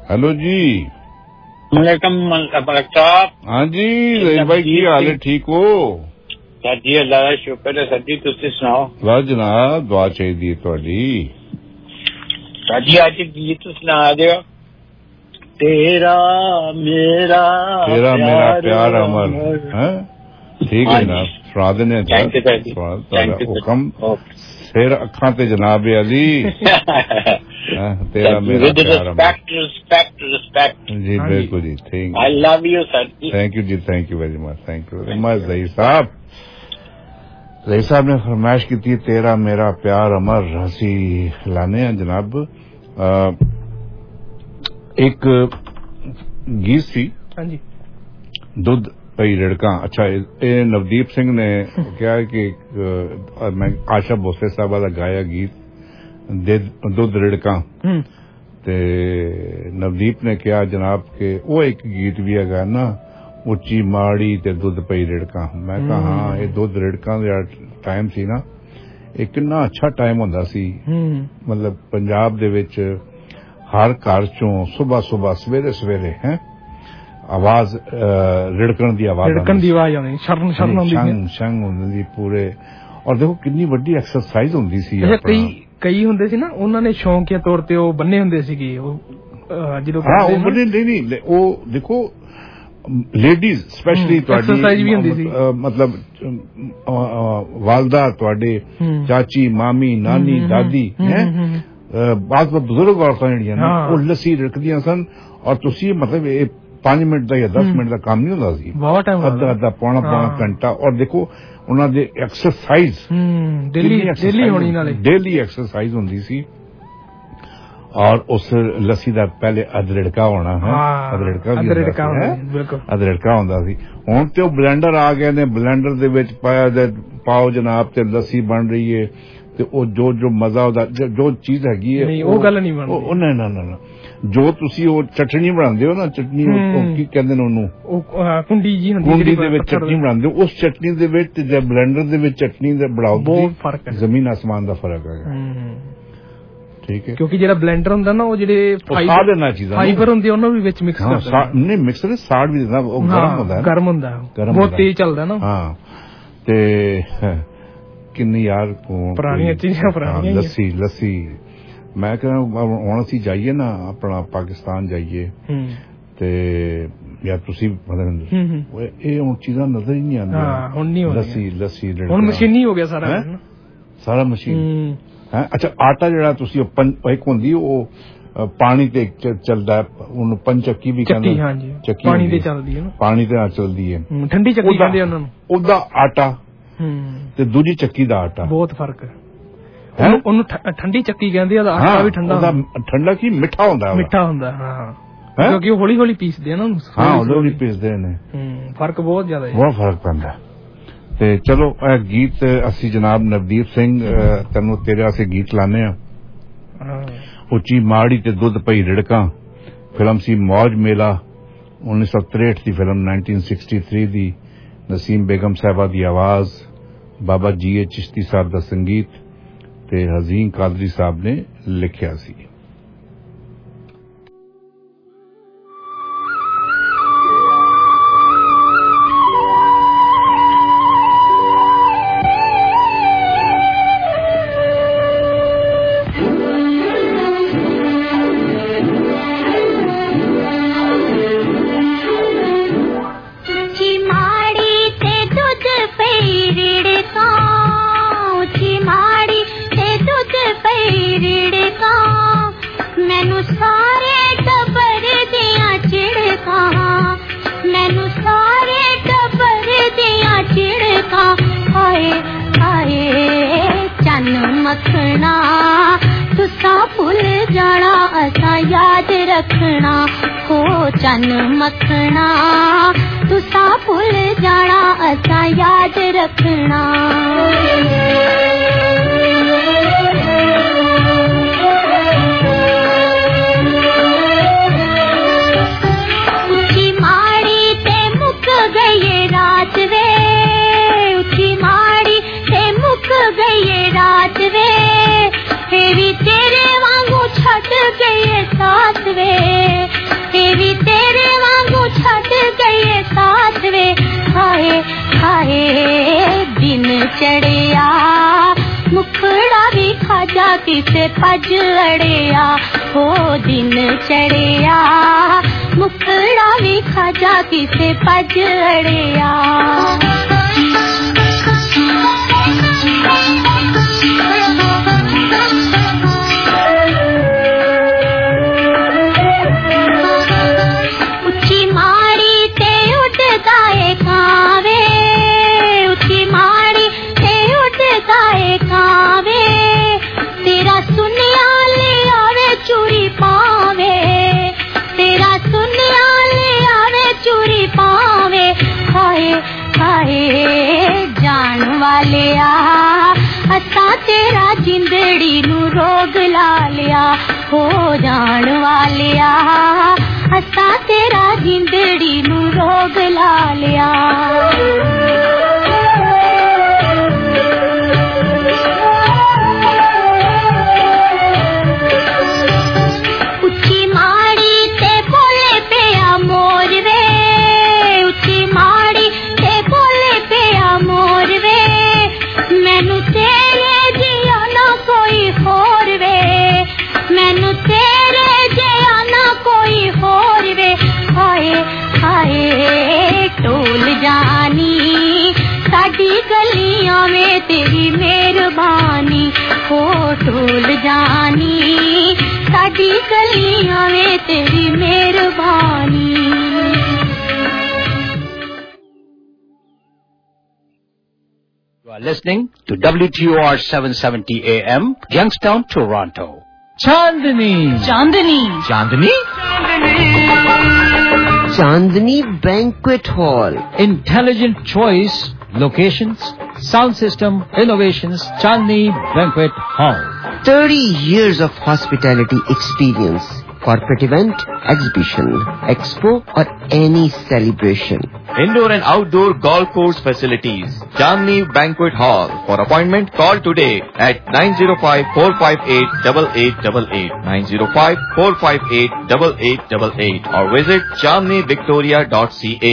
हेलो जी। साहब। हाँ जी रईस भाई की हाल है, ठीक हो? सर जी अल्लाह का शुक्र है। सर जी तुसी सुनाओ। वाह जनाब दुआ चाहिए थोड़ी। सर जी आज गीत सुना दियो। तेरा मेरा तेरा मेरा प्यार अमर है। ठीक है जनाब सुना देने। हुक्म फिर अखा ते जनाब अली। तेरा मेरा प्यार रिस्पेक्ट रिस्पेक्ट रिस्पेक्ट जी बिल्कुल जी। Thank you. I love you sir जी। थैंक यू जी, thank you very much, thank you very much. Rais साहब रईस साहब ने फरमाइश की थी तेरा मेरा प्यार अमर, हंसी लाने हैं जनाब। आ, एक गीत सी दुध पई रिड़का। अच्छा ये नवदीप सिंह ने क्या है कि मैं आशा भोसले साहब वाला गाया गीत दुध रिड़का ते नवदीप ने क्या जनाब के वो एक गीत भी है ना उच्ची माड़ी ते दुध पई रिड़का। मैं कहा हाँ ये दुध रिड़का दा टाइम सी ना एक कितना अच्छा टाइम हुंदा सी। मतलब पंजाब दे विच हर घर चों सुबह सुबह सवेरे सवेरे हैं आवाज रिड़कण दी आवाज रिड़कण दी आवाज आनी शर्म शर्म आंदी शंग शंग हुंदी पूरे। और देखो कितनी वड्डी एक्सरसाइज हुंदी सी। कई कई हुंदे सी ना उन्हां ने शौकिया तौर ते ओ बन्ने हुंदे सीगे ओ जिदों हां ओ बन्ने नहीं नहीं ओ देखो लेडीज स्पेशली तुहाडी मतलब वालदा तुहाडे चाची मामी नानी दादी हैं बात बुजुर्ग औरतां जेहड़ियां ना ओ लस्सी रिड़कदियां सन और तुसी मतलब पांच मिनट का या दस मिनट का काम नहीं होता सी। अद्धा अद्धा पौना पौना घंटा। और देखो उन्होंने दे एक्सरसाइज डेली होनी नाले डेली एक्सरसाइज होंदी सी। और उस लस्सी का पहले अदरिड़का होना है अदरिड़का अदरिड़का होंदा सी। हुण ते ब्लेंडर आ गए ने ब्लेंडर दे विच पाया पाओ जनाब ते लस्सी बन रही है ते ओ जो जो मजा होदा जो चीज हैगी है नहीं ओ गल नहीं बनदी। ओ ना ना ना जो तुसी ओ चटनी बनांदे हो ना चटनी ओ की कहंदे ने ओनू ओ कुंडी जी हुंदी कुंडी दे विच चटनी बनांदे हो उस चटनी दे विच जे ब्लेंडर दे विच चटनी दे बनाओ बहुत फर्क है जमीन आसमान दा फर्क है। ठीक है क्योंकि जेड़ा ब्लेंडर हुंदा ना ओ जेडे फाइबर फाइबर हुंदे ओनू भी विच मिक्स कर देना नहीं मिक्सर साड़ भी देना ओ गरम हुंदा है गरम हुंदा है बहुत तेज चलदा ना। हां ते किन्नी यार पुरानी चीज़ां पुरानी लस्सी लस्सी मैं कह हुण असीं जाइए ना अपना पाकिस्तान जाइए ते या तुसी मतलब ये हुण चीज़ां नजर ही नहीं आंदियां। हुण नहीं होंदी लस्सी लस्सी हुण मशीनी हो गया सारा सारा मशीन है। अच्छा आटा जेड़ा तुसी एक हुंदी ओ पानी ते चलदा उन पंचक्की भी कहंदे हां जी चक्की पानी ते चलदी है ना पानी ते चलदी है ठंडी चक्की कहंदे उन्हां नूं ओदा आटा ते दूजी चक्की दा आटा बहुत फर्क है। ਉਹਨੂੰ ਠੰਡੀ ਚੱਕੀ ਕਹਿੰਦੇ ਆ ਆਟਾ ਵੀ ਠੰਡਾ ਹੁੰਦਾ ਠੰਡਾ ਕੀ ਮਿੱਠਾ ਹੁੰਦਾ ਮਿੱਠਾ ਹੁੰਦਾ ਹਾਂ ਕਿਉਂਕਿ ਉਹ ਹੌਲੀ ਹੌਲੀ ਪੀਸਦੇ ਆ ਨਾ ਹਾਂ ਹੌਲੀ ਹੌਲੀ ਪੀਸਦੇ ਨੇ ਹੂੰ ਫਰਕ ਬਹੁਤ ਜ਼ਿਆਦਾ ਹੈ ਬਹੁਤ ਫਰਕ ਪੈਂਦਾ। ਤੇ ਚਲੋ ਇਹ ਗੀਤ ਅਸੀਂ ਜਨਾਬ ਨਵਦੀਪ ਸਿੰਘ ਤੈਨੂੰ ਤੇਰੇ ਵਾਸਤੇ ਗੀਤ ਲਾਣੇ ਆ। ਉੱਚੀ ਮਾੜੀ ਤੇ ਦੁੱਧ ਪਈ ਰਿੜਕਾਂ ਫਿਲਮ ਸੀ ਮੌਜ ਮੇਲਾ उन्नीस सौ तिरसठ ਦੀ ਫਿਲਮ नाइनटीन सिक्सटी थ्री ਦੀ नसीम बेगम साहबा ਦੀ आवाज बाबा जी ए चिश्ती साहब ਦਾ संगीत ਤੇ ਹਜ਼ੀਨ ਕਾਦਰੀ ਸਾਹਿਬ ਨੇ ਲਿਖਿਆ ਸੀ। मखना तुसा भुल जाना असा याद रखना हो चन मखना तुसा भुल जाना असा याद रखना। उची माड़ी ते मुक गई रात वे उची माड़ी ते मुक गई रात वे तेरी तेरे वांगू छट गई साथ वे चढ़िया मुखड़ा भी खाजा किसे पज अड़िया हो दिन चढ़िया मुखड़ा भी खाजा किसे पज अड़िया जान वाले आ असा तेरा जिंदड़ी नू रोग ला लिया हो जान वाले आ असा तेरा जिंदड़ी नू रोग ला लिया उच्ची माड़ी ते बोले पिया मोर वे उच्ची माड़ी ते बोले पिया मोर वे मैनू तेरे जिया ना कोई होर वे मैनू तेरे जिया ना कोई होर वे हाय हाय टोल जानी साडी गलियां में तेरी मेहरबानी हो टोल जानी साडी गलियां में तेरी मेहरबानी You are listening to W T O R seven seventy A M, Youngstown, Toronto. Chandni. Chandni. Chandni? Chandni Banquet Hall. Intelligent choice, locations, sound system, innovations, Chandni Banquet Hall. thirty years of hospitality experience. Corporate event, exhibition, expo or any celebration. Indoor and outdoor golf course facilities. Chandni Banquet Hall. For appointment, call today at nine zero five, four five eight, eight eight eight eight, nine zero five, four five eight, eight eight eight eight or visit chandni victoria dot c a.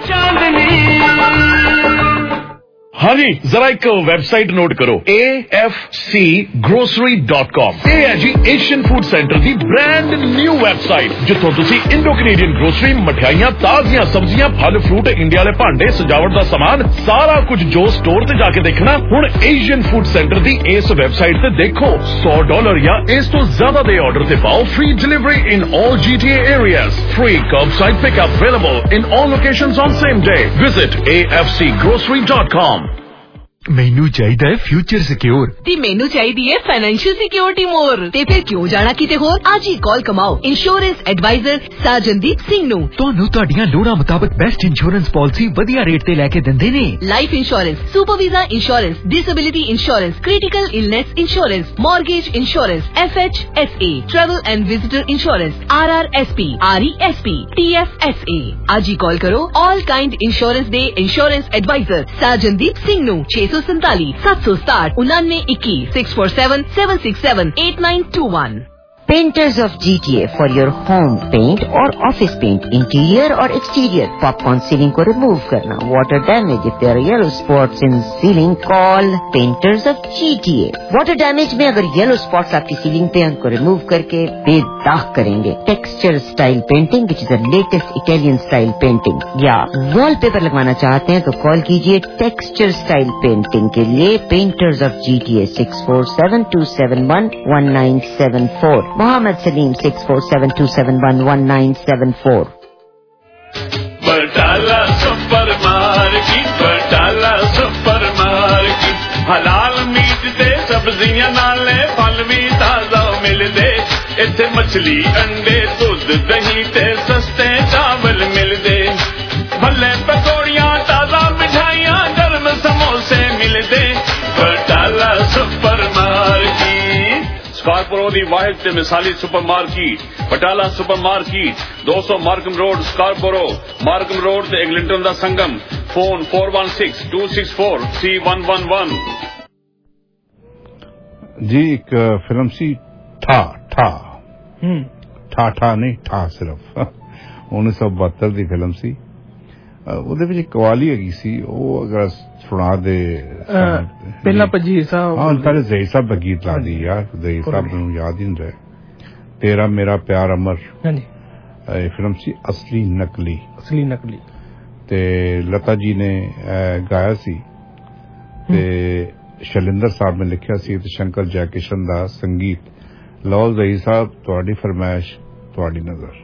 हाँ जी जरा एक website note करो A F C grocery dot com ਇਹ ਹੈ ਜੀ Asian food centre ਦੀ brand new website ਜਿੱਥੋਂ ਤੁਸੀਂ ਇੰਡੋ ਕੈਨੇਡੀਅਨ ਗਰੋਸਰੀ ਮਠਿਆਈਆਂ ਤਾਜ਼ੀਆਂ ਸਬਜ਼ੀਆਂ ਫਲ ਫਰੂਟ ਇੰਡੀਆ ਵਾਲੇ ਭਾਂਡੇ ਸਜਾਵਟ ਦਾ ਸਮਾਨ ਸਾਰਾ ਕੁਝ ਜੋ ਸਟੋਰ ਤੇ ਜਾ ਕੇ ਦੇਖਣਾ ਹੁਣ ਏਸ਼ੀਅਨ ਫੂਡ ਸੈਂਟਰ ਦੀ ਇਸ ਵੈਬਸਾਈਟ ਤੇ ਦੇਖੋ one hundred ਡਾਲਰ ਜਾਂ ਇਸ ਤੋਂ ਜ਼ਿਆਦਾ ਦੇ ਆਰਡਰ ਤੇ ਪਾਓ free delivery in all G T A areas free curbside pickup available in all locations on same day visit A F C grocery dot com ਮੈਨੂੰ ਚਾਹੀਦਾ ਹੈ ਫਿਊਚਰ ਸਿਕਿਉਰ ਤੇ ਮੈਨੂੰ ਚਾਹੀਦੀ ਹੈ ਫਾਈਨੈਂਸ਼ੀਅਲ ਸਿਕਿਉਰਿਟੀ ਮੋਰ ਤੇ ਫਿਰ ਕਿਉਂ ਜਾਣਾ ਕਿਤੇ ਹੋਰ ਅੱਜ ਹੀ ਕਾਲ ਕਮਾਓ ਇੰਸ਼ੋਰੈਂਸ ਐਡਵਾਈਜ਼ਰ ਸਾਜਨਦੀਪ ਸਿੰਘ ਨੂੰ ਤੁਹਾਨੂੰ ਤੁਹਾਡੀਆਂ ਲੋੜਾਂ ਮੁਤਾਬਕ ਬੈਸਟ ਇੰਸ਼ੋਰੈਂਸ ਪਾਲਿਸੀ ਵਧੀਆ ਰੇਟ ਤੇ ਲੈ ਕੇ ਦਿੰਦੇ ਨੇ life insurance super visa insurance disability insurance critical illness insurance mortgage insurance F H S A travel and visitor insurance R R S P R E S P T F S A ਅੱਜ ਹੀ call ਕਰੋ all kind insurance ਦੇ insurance advisor Sajandeep Singh ਨੂੰ six सैंतालीस सात सौ साठ उन्नानवे इक्कीस six four seven seven six seven eight nine two one Painters of G T A for your home paint or office paint, interior or exterior. Popcorn ceiling को remove करना. Water damage if there are yellow spots in ceiling, call Painters of G T A. Water damage में अगर yellow spots आपकी ceiling पे उनको remove करके बेदाग करेंगे. Texture style painting which is the latest Italian style painting. या wallpaper लगवाना चाहते हैं तो call कीजिए Texture style painting के लिए Painters of G T A six four seven two seven one one nine seven four. Mohammed Salim six four seven two seven one one nine seven four. Batala super market Batala super market हलाल meat ते सब्जियां नाले फल भी ताजा मिलदे इत्थे मछली अंडे दूध दही ते सस्ते चावल मिलदे भले पकौड़ियां ताजा मिठाइयां गर्म समोसे मिलदे बटाला सुपर मार्केट स्कारपोरो दी वाहिद ते मिसाली super market Batala super market दो सौ Markham road Scarborough Markham road ते एग्लिंटन दा संगम phone four one six two six four three one one one जी एक फिल्म सी ठा ठा ठा ठा नहीं ठा सिर्फ उन्नीस सौ बहत्तर की फिल्म सी ਉਹਦੇ ਵਿੱਚ ਕਵਾਲੀ ਹੈਗੀ ਸੀ, ਉਹ ਅਗਰ ਸੁਣਾ ਦੇ ਪਹਿਲਾਂ ਭਜੀ ਸਾਹਿਬ। ਹਾਂ ਪਹਿਲੇ ਜ਼ਈ ਸਾਹਿਬ ਦਾ ਗੀਤ ਲਾ ਦੀ ਯਾਰ, ਜ਼ਈ ਸਾਹਿਬ ਨੂੰ ਯਾਦ ਹੀ ਨਹੀਂ ਰਿਹਾ। ਤੇਰਾ ਮੇਰਾ ਪਿਆਰ ਅਮਰ, ਹਾਂਜੀ ਫਿਲਮ ਸੀ ਅਸਲੀ ਨਕਲੀ। ਅਸਲੀ ਨਕਲੀ ਤੇ ਲਤਾ ਜੀ ਨੇ ਗਾਇਆ ਸੀ ਤੇ ਸ਼ੈਲਿੰਦਰ ਸਾਹਿਬ ਨੇ ਲਿਖਿਆ ਸੀ ਤੇ ਸ਼ੰਕਰ ਜੈਕਿਸ਼ਨ ਦਾ ਸੰਗੀਤ। ਲਓ ਜ਼ਈ ਸਾਹਿਬ, ਤੁਹਾਡੀ ਫਰਮਾਇਸ਼, ਤੁਹਾਡੀ ਨਜ਼ਰ।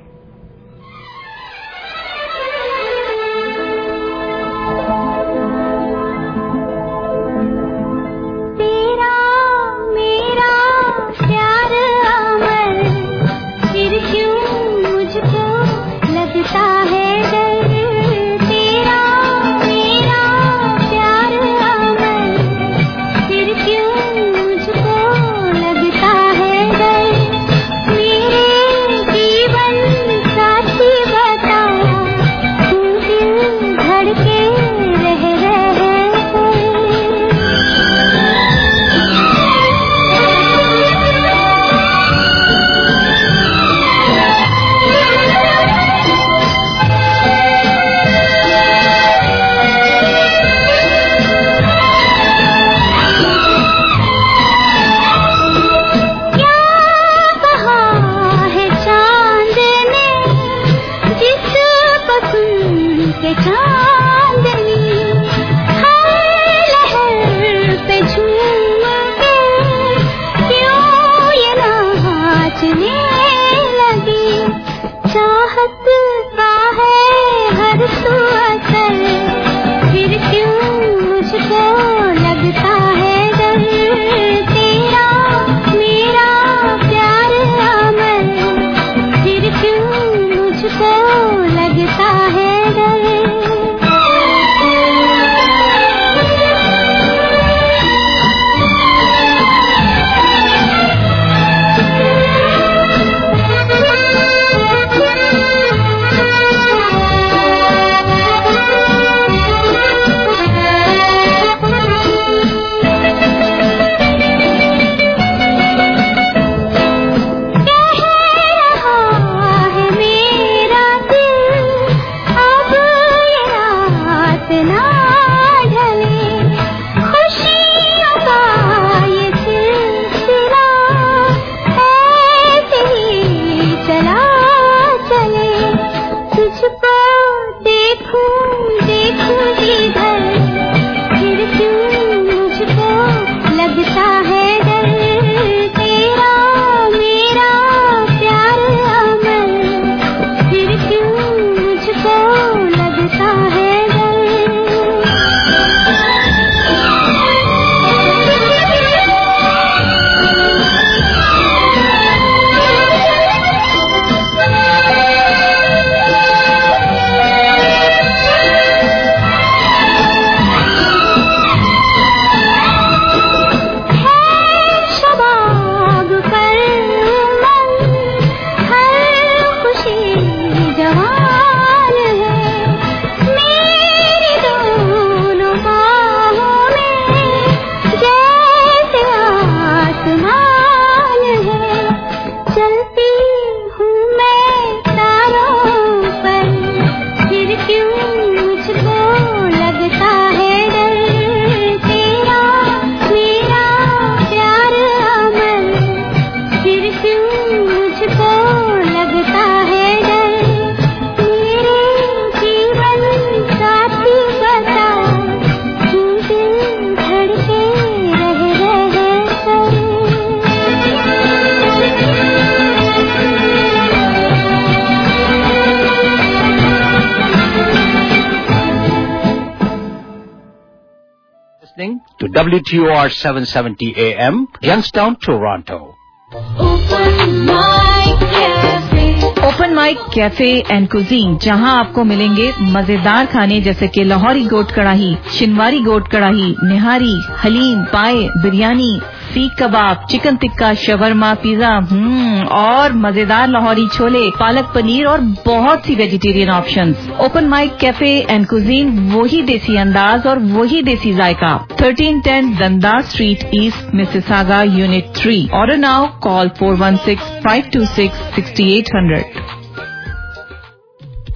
To W T O R seven seventy A M, Youngstown, Toronto. Open Mic Cafe. Open Mic Cafe and Cuisine, जहां आपको मिलेंगे मजेदार खाने जैसे कि लाहौरी गोट कढ़ाई, शिनवारी गोट कढ़ाई, निहारी, haleem, paya, biryani, seekh kebab, chicken tikka, shawarma, pizza, hmm और मजेदार लाहौरी छोले, पालक पनीर और बहुत सी vegetarian options. Open mic cafe and cuisine, वही देसी अंदाज और वही देसी जायका। Thirteen ten Dundas street east, Mississauga, unit three. Order now, call four one six five two six sixty eight hundred.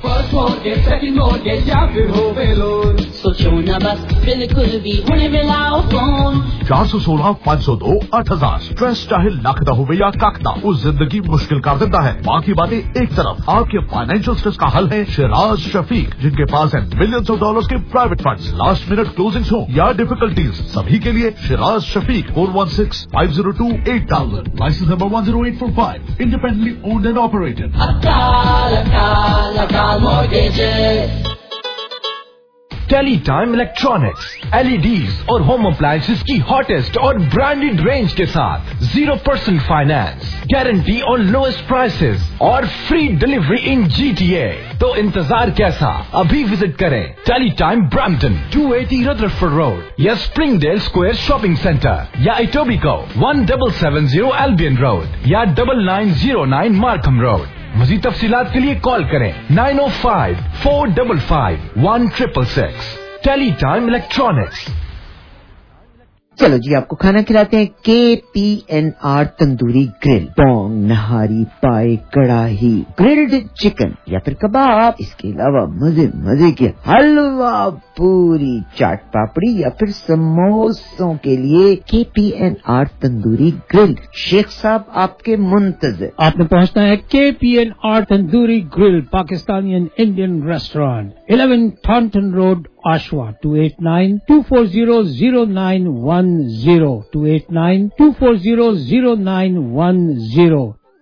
First mortgage, second mortgage या फिर हो Ballon, सोचो ना बस बिल्कुल भी हुणे मिलाओ फोन। चार सौ सोलह पाँच सौ दो आठ हजार स्ट्रेस चाहे लख दा होवे या कख दा, उस जिंदगी मुश्किल कर देता है। बाकी बातें एक तरफ, आपके फाइनेंशियल स्ट्रेस का हल है शिराज शफीक, जिनके पास है मिलियंस ऑफ डॉलर्स के private funds. Last minute closings हो या डिफिकल्टीज, सभी के लिए Shiraz Shafiq four one six five zero two eight thousand, licence number one zero eight four five, independently owned and operated. Akal Akal Akal mortgages. Teletime electronics, LEDs और home appliances की hottest और branded range के साथ जीरो परसेंट फाइनेंस, गारंटी और lowest prices और free delivery in GTA. तो इंतजार कैसा, अभी विजिट करें टेलीटाइम Brampton to eighty Rutherford road या स्प्रिंगडेल स्क्वायर शॉपिंग सेंटर या Etobicoke one double seven zero Albion road या double nine zero nine Markham road. मज़ीद तफसीलात के लिए कॉल करें नाइन ओ five four double five one triple six. Tele time electronics. चलो जी, आपको खाना खिलाते हैं के P N R tandoori grill. Pong, नहारी, पाए, कड़ाही, ग्रिल्ड चिकन या फिर कबाब, इसके अलावा मजे मजे के हलवा, पूरी, चाट पापड़ी या फिर समोसों के लिए K P N R tandoori grill. Sheikh साहब आपके मुंतजर। आपने पहुंचना है K P N R tandoori grill, Pakistani and Indian restaurant, eleven Thornton road, Oshawa, two eight nine two four zero zero nine one zero, two eight nine two four zero zero nine one zero.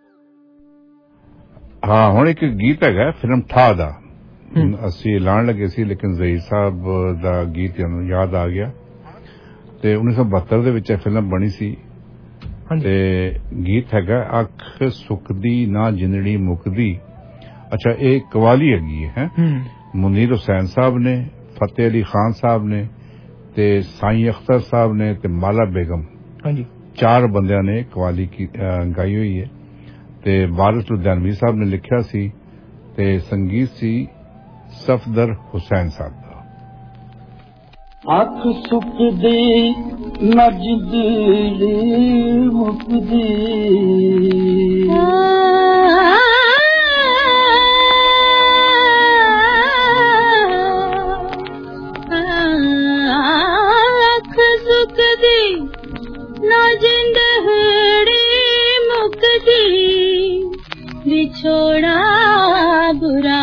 हाँ, हुण एक गीत है film ठा दा, असी लाण लगे सी लेकिन ज़हीर साहब दा गीत याद आ गया। ते उन्नीस सौ बहत्तर दे विच फिल्म बनी सी ते गीत हैगा अख सुकदी ना जिंदड़ी मुकदी। अच्छा, एक कवाली हैगी है, मुनीर हुसैन साहब ने, फतेह अली खान साहब ने ते साईं अख्तर साहब ने ते माला बेगम, चार बंदियां ने कवाली की गाई हुई है। ते वारिस लुधियानवी साहब ने लिखा सी ते संगीत सी सफदर हुसैन साहब दा। अख सुकदी ना जिंदड़ी मुकदी, अख सुकदी ना जिंदड़ी मुकदी, बिछोड़ा बुरा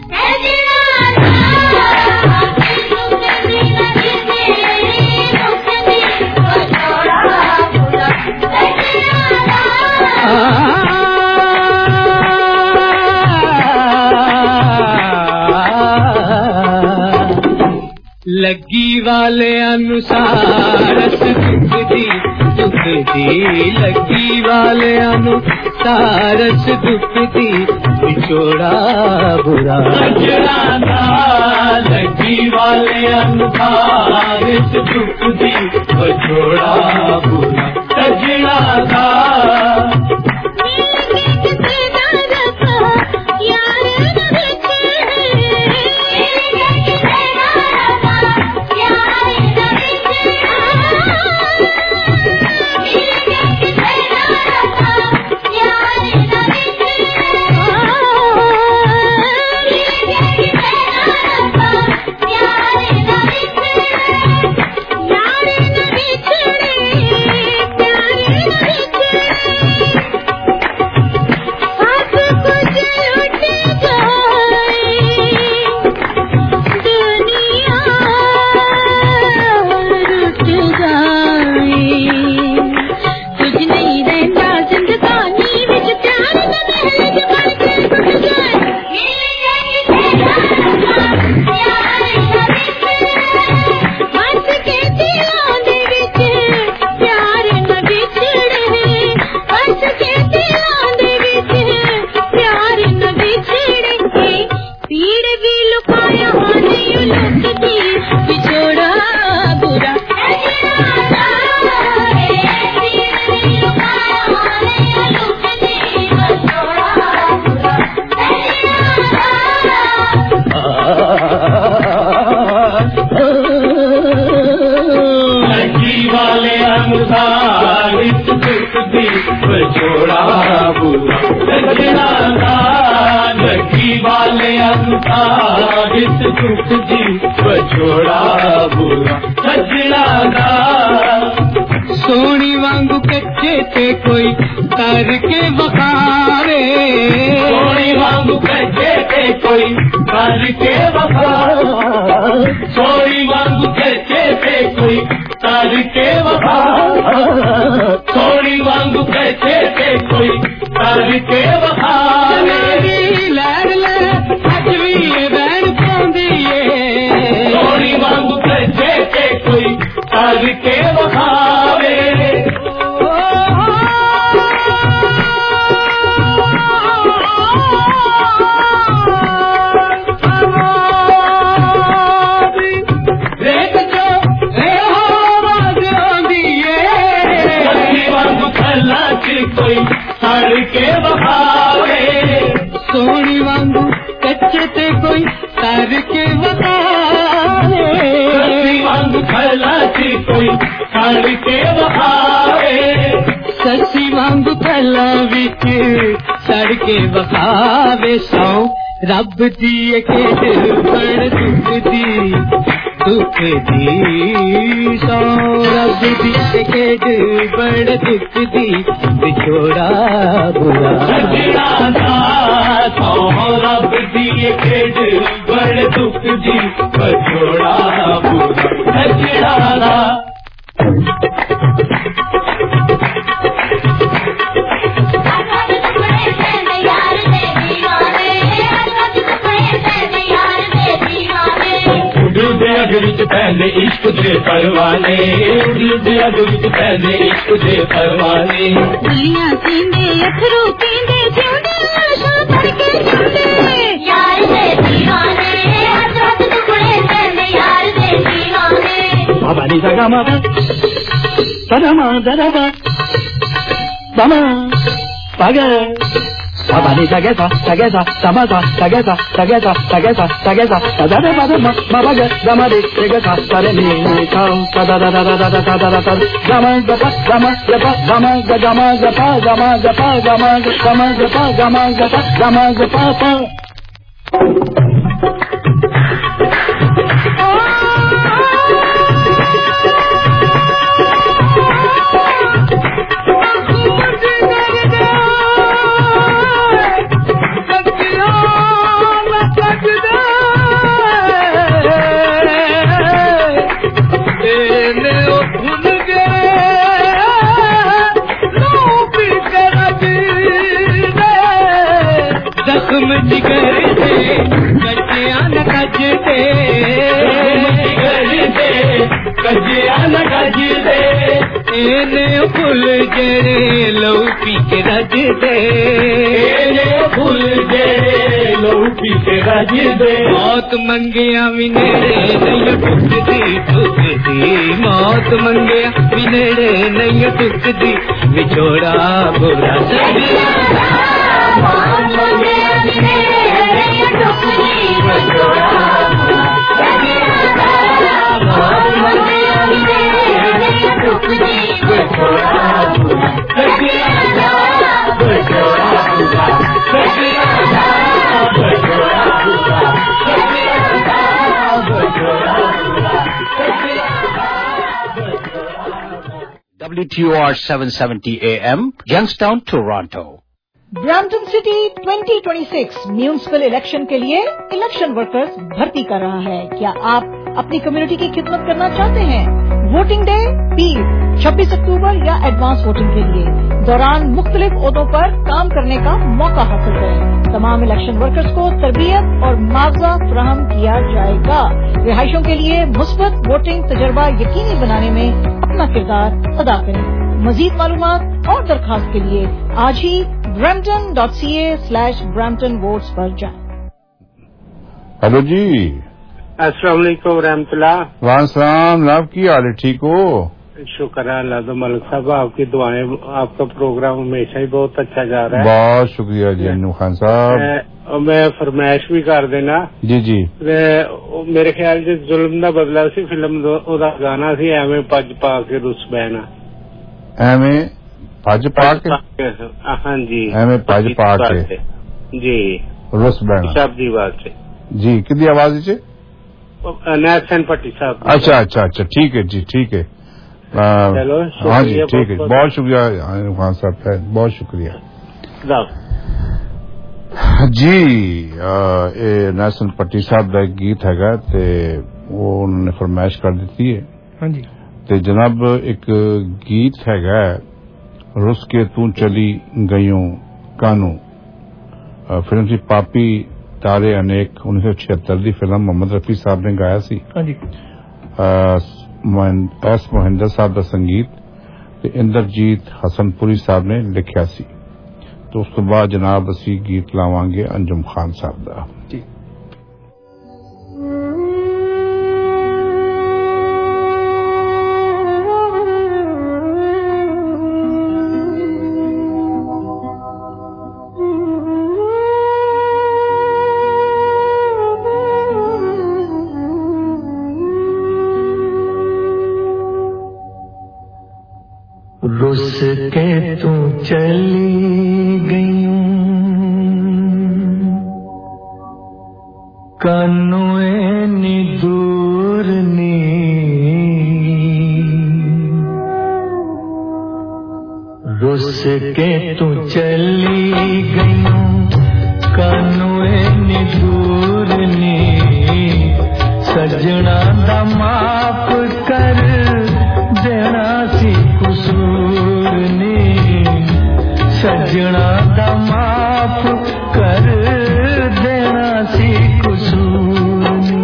लगी वाले अनुसार दुखदी दुखदी, लगी वाले अनुसार दुखदी, बिछोड़ा बुरा सजनाना, लगी वाले अनुसार दुखदी, बिछोड़ा बुरा सजनाना। छोड़ा बुरा लगी वाले अंतारित दुख दी बछोड़ा बुरा सजना दा सोनी वांगू कच्चे ते कोई तर के बखारे सोनी वांगू कच्चे ते कोई तर के बखारे सोनी वांगू कच्चे ते कोई तर के बखारे सोनी वांगू कच्चे ते कोई तर के बखारे लैर ले अज भी बैन पाउंदी है सोनी वांगू कच्चे ते कोई तर के बखारे कोई सड़ के बहावे सोनी वांगू कच्चे ते कोई सड़ के बहावे ससी वांगू खला ची कोई सड़ के बहावे ससी वांगू खला विच सड़ के बहावे सौ रब दी के बड़ दुख दी दुख दी सौ रब दी के बड़ दुख दी बिछोड़ा बुरा सौ रब दी के बड़ दुख दी बिछोड़ा बुरा अगरिच पहले इश्क दे परवाने उड़दे अगरिच पहले इश्क दे परवाने दुनिया सींदे अथरू पींदे जिंदे आशा भर के जिंदे यार दे दीवाने हजरत टुकड़े पहले यार दे दीवाने बाबा नी सगा मा सगा दरबा बामा पागा Baba ni sagesa sagesa samasa sagesa sagesa sagesa sagesa da da da da ma ma ba ga da ma de sagesa sare ni ni ka da da da da da da da da da da ma ga pa da ma ga pa da ma ga da ma ga pa da ma ga pa da ma ga da ma ga pa da ma ga pa da ma ga pa pa जिगर दे कजिया न कजते जिगर दे कजिया न कजते एने full जड़े लो P के रज दे एने full जड़े लो पी के रज दे मौत मंगिया भी नेड़े नहीं टुकदी टुकदी मौत मंगिया भी नेड़े नहीं टुकदी विछोड़ा बुरा W T O R seven seventy A M, Youngstown, Toronto. Brampton city twenty twenty six municipal election के लिए इलेक्शन वर्कर्स भर्ती कर रहा है। क्या आप अपनी कम्युनिटी की खिदमत करना चाहते हैं? वोटिंग डे बीस छब्बीस अक्टूबर या एडवांस वोटिंग के लिए दौरान मुख्तलिफ ओहदों पर काम करने का मौका हासिल करें। तमाम इलेक्शन वर्कर्स को तरबियत और मुआवजा फराहम किया जाएगा। रिहायशों के लिए मुस्बत वोटिंग तजर्बा यकीनी बनाने में अपना किरदार अदा करें। मजीद मालूमात और दरखास्त के लिए आज ही Brampton dot C A slash Brampton votes पर जाएं। हेलो जी, अस्सलाम वालेकुम रहमतुल्लाह। वालेकुम सलाम। लाभ की हाल है? ठीक हो? शुक्र है अल्लाह का। मलिक साहब आपकी दुआएं, आपका प्रोग्राम हमेशा ही बहुत अच्छा जा रहा है। बहुत शुक्रिया जी अन्नू खान साहब। मैं फरमाइश भी कर देना जी जी। मेरे ख्याल से जुल्म का बदला सी फिल्म ओदा गाना सी एवें पज पा के रुस बहना। एवें पज पा के? हाँ जी, एवें पज पा के जी। रुस बहना साहब दी आवाज से जी कितनी आवाज चे नैसन पट्टी साहब। अच्छा अच्छा अच्छा ठीक है जी ठीक है। चलो हाँ जी ठीक है बहुत शुक्रिया खान साहब बहुत शुक्रिया जी। ये नैसन पट्टी साहब का एक गीत हैगा ते वो उन्होंने फरमाइश कर दी है। हाँ जी ते जनाब एक गीत हैगा रुस के तू चली गईयों कानू फिल्म सी पापी तारे अनेक उन्नीस सौ छिहत्तर की फिल्म मोहम्मद रफी साहब ने गाया सी। हाँ जी एस मोहिंदर साहब का संगीत ते इंद्रजीत हसनपुरी साहब ने लिखा सी। तो उस तो बाद जनाब असी गीत लावांगे अंजुम खान साहब का। रुस के तू चली गईयों कानों नी दूर नी रुस के तू चली गईयों कानों नी दूर नी सजना दा माफ कर देना सी कसूर नी सजना दा माफ कर देना सी कसूर नी।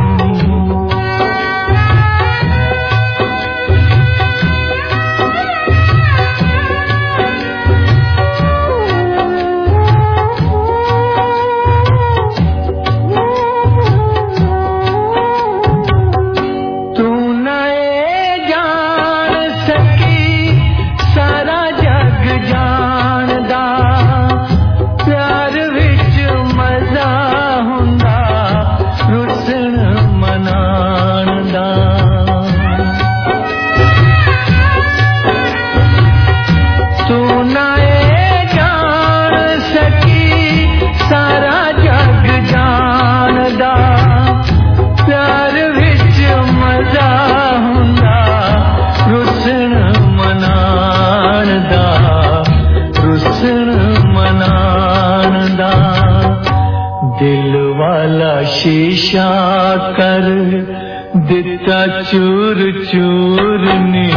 शीशा कर दिता चूर चूर नी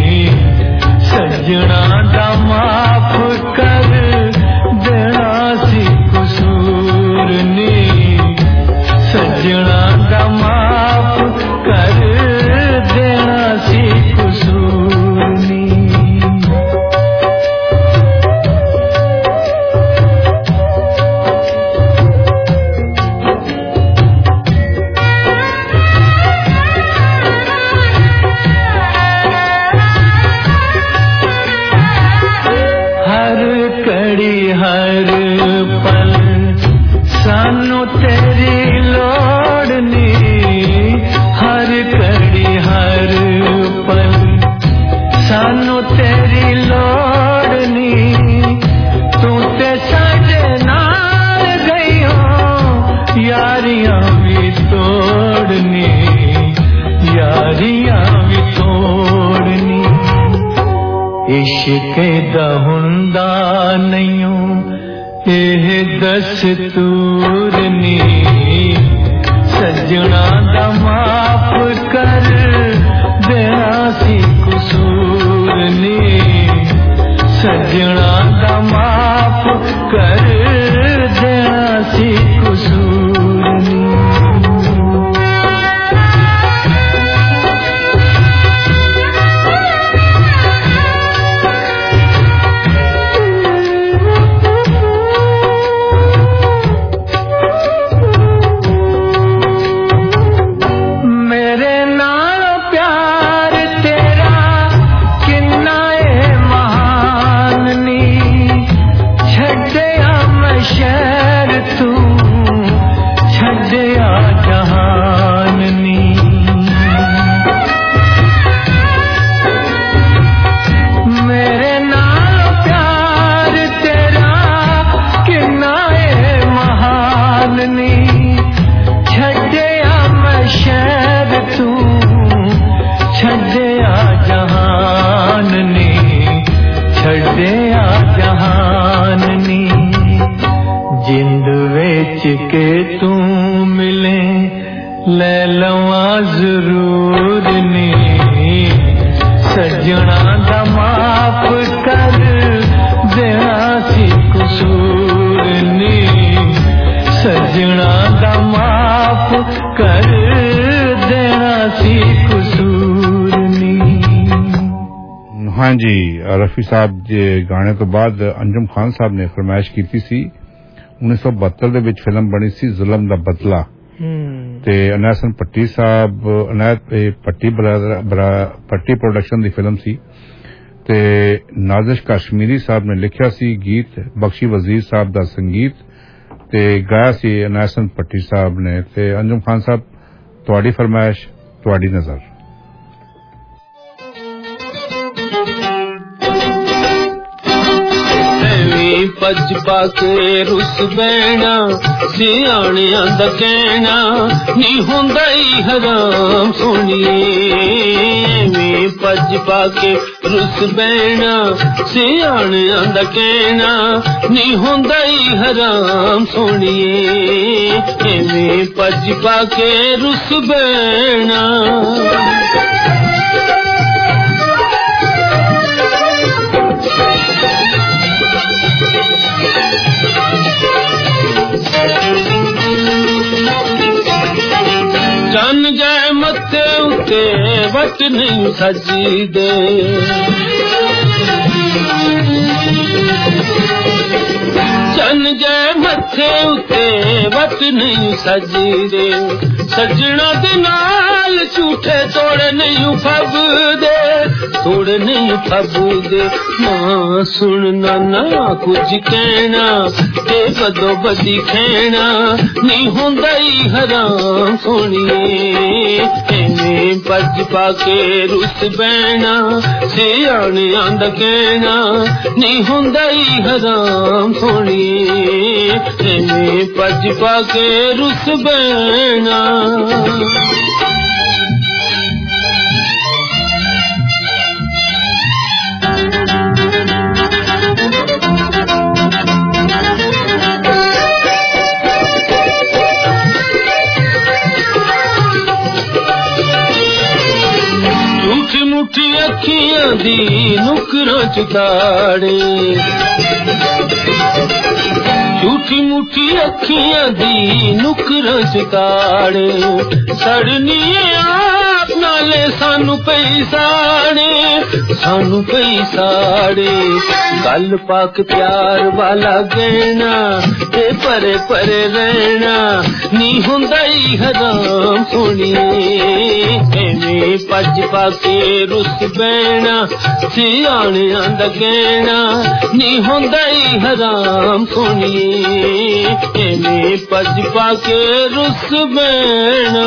सजना दा माफ कर देना सी कसूर नी सजना दा माफ कर देना सी कसूर नी। इश्क दा हुंदा नैयों एह दस्तूर नी सजना दा माफ कर देना सी कसूर नी सजना दा माफ कर देना सी कसूर नी। महान नी सजना दा माफ कर देना सी कसूर नी सजना दा माफ कर देना सी कसूर नी। हाँ जी, रफी साहब जे गाने तो बाद अंजुम खान साहब ने फरमाइश की सी उन्नीस सौ बहत्तर ਦੇ ਵਿੱਚ ਫਿਲਮ ਬਣੀ ਸੀ ਜ਼ੁਲਮ ਦਾ ਬਦਲਾ ਤੇ ਅਨਾਸਨ ਪੱਟੀ ਸਾਹਿਬ ਅਨਾਇਤ ਪੱਟੀ ਬਰਾਦਰ ਪੱਟੀ ਪ੍ਰੋਡਕਸ਼ਨ ਦੀ ਫਿਲਮ ਸੀ ਤੇ ਨਾਜ਼ਿਸ਼ ਕਸ਼ਮੀਰੀ ਸਾਹਿਬ ਨੇ ਲਿਖਿਆ ਸੀ ਗੀਤ, ਬਖਸ਼ੀ ਵਜ਼ੀਰ ਸਾਹਿਬ ਦਾ ਸੰਗੀਤ ਤੇ ਗਾਇਆ ਸੀ ਅਨਾਸਨ ਪੱਟੀ ਸਾਹਿਬ ਨੇ ਤੇ ਅੰਜੁਮ ਖਾਨ ਸਾਹਿਬ ਤੁਹਾਡੀ ਫਰਮਾਇਸ਼ ਤੁਹਾਡੀ ਨਜ਼ਰ। पज पाके रुस बैना सियाणियां दा कहना नी हुंदा ही हराम सोनिए में पज पाके रुस बैना सियाणियां दा कहना नी हुंदा ही हराम सोनिए में पज पाके रुस बैना। चन जाए मथे उते वट नहीं सजी दे चन जाए मथे उते वट नहीं सजी दे सजना दे नाल झूठे तोड़े नहीं फब दे तोड़े नहीं फब दे मां सुनना ना कुछ कहना ते बदो बदी कहना नहीं हुंदा ही हराम सोनिए एवें पज पाके रुस बैना सियाणियां दा कहना नहीं हुंदा ही हराम सोनिए एवें पज पाके रुस बैना। झूठी मुठी अखियां दी नुकरां चुताड़े झूठी मुठी अखियां दी नुकरां चुताड़े सड़नी आप नाले सानू पैसाड़े सानू पैसाड़े गल पाक प्यार वाला गहना ते परे परे रहना नी हुंदा ही हराम सोनिए एवें पज पाके रुस बैना सियाणियां दा कहना नी हुंदा ही हराम सोनिए एवें पज पाके रुस बैना।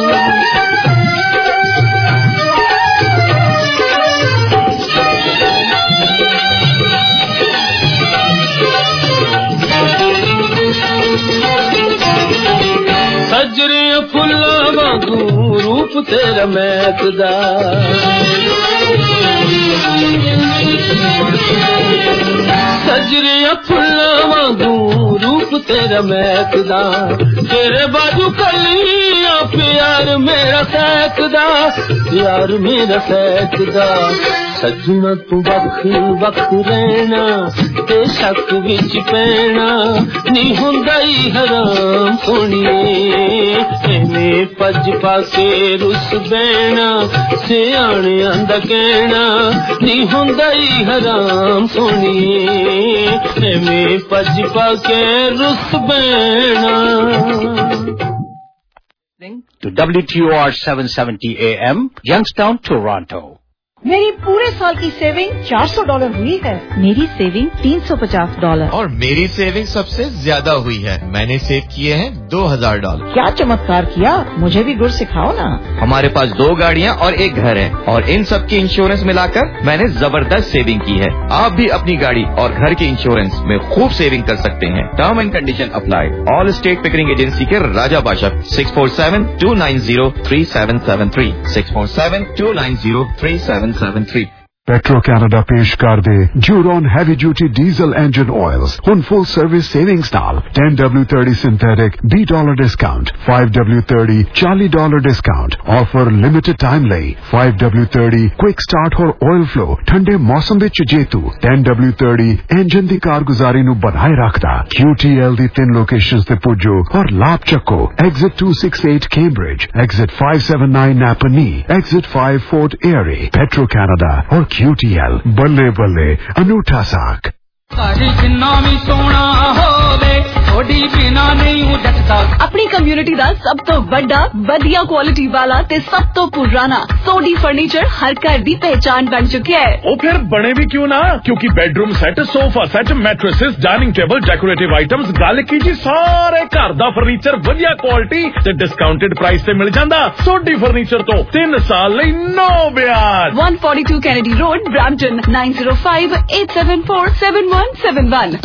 सजरे फुल्ला वांगू रूप तेरा महकदा सजरे फुल्ला वांगू रूप तेरा महकदा तेरे बाजू कलियां प्यार मेरा सहकदा प्यार मेरा सहकदा सजना तू वख वख रहना ते शक विच पैना नी हुंदा ही हराम सोनिए एवें पज पाके रुस बैना सियाणियां दा कहना नी हुंदा ही हराम सोनिए एवें पज पाके रुस बैना। To W T O R seven seventy A M, Youngstown, Toronto. मेरी पूरे साल की सेविंग चार सौ डॉलर हुई है। मेरी सेविंग तीन सौ पचास डॉलर। और मेरी सेविंग सबसे ज्यादा हुई है, मैंने सेव किए हैं दो हजार डॉलर। क्या चमत्कार किया, मुझे भी गुर सिखाओ ना। हमारे पास दो गाड़ियाँ और एक घर है और इन सब की इंश्योरेंस मिलाकर मैंने जबरदस्त सेविंग की है। आप भी अपनी गाड़ी और घर के इंश्योरेंस में खूब सेविंग कर सकते हैं। Term and condition apply. All state Pickering agency के Raja Badshah six four seven two nine zero three seven seven three six four seven two nine zero three seven seven three. Petro Canada पेश कर दे Duron heavy duty diesel engine oils on full service savings नाल ten W thirty synthetic B dollar discount five W thirty forty dollar discount offer limited time लई five W thirty quick start और oil flow ठंडे मौसम विच जेतू ten W thirty engine दी कारगुजारी नु बनाए रखदा Q T L दी तीन locations ते पुजो और लाभ चको exit two sixty-eight Cambridge exit five seventy-nine Napanee exit five Fort Erie Petro Canada और Q T L बल्ले बल्ले अनूठा साक अपनी कम्युनिटी ਦਾ ਸਭ ਤੋਂ ਵੱਡਾ ਵਧੀਆ ਕੁਆਲਿਟੀ ਵਾਲਾ ਤੇ ਸਭ ਤੋਂ ਪੁਰਾਣਾ ਸੋਡੀ ਫਰਨੀਚਰ ਹਰ ਘਰ ਦੀ ਪਹਿਚਾਨ ਬਣ ਚੁੱਕਿਆ ਹੈ। ਉਹ ਫਿਰ ਬਣੇ ਵੀ ਕਿਉਂ ਨਾ ਕਿਉਂਕਿ bedroom set sofa set mattresses dining table decorative items ਗੱਲ ਕੀ ਜੀ ਸਾਰੇ ਘਰ ਦਾ ਫਰਨੀਚਰ ਵਧੀਆ ਕੁਆਲਿਟੀ ਤੇ ਡਿਸਕਾਊਂਟਡ ਪ੍ਰਾਈਸ ਤੇ ਮਿਲ ਜਾਂਦਾ। ਸੋਡੀ ਫਰਨੀਚਰ ਤੋਂ ਤਿੰਨ ਸਾਲ ਲਈ ਨੋ ਵਿਆਜ। one forty-two Kennedy Road Brampton nine zero five eight seven four seven one seven one।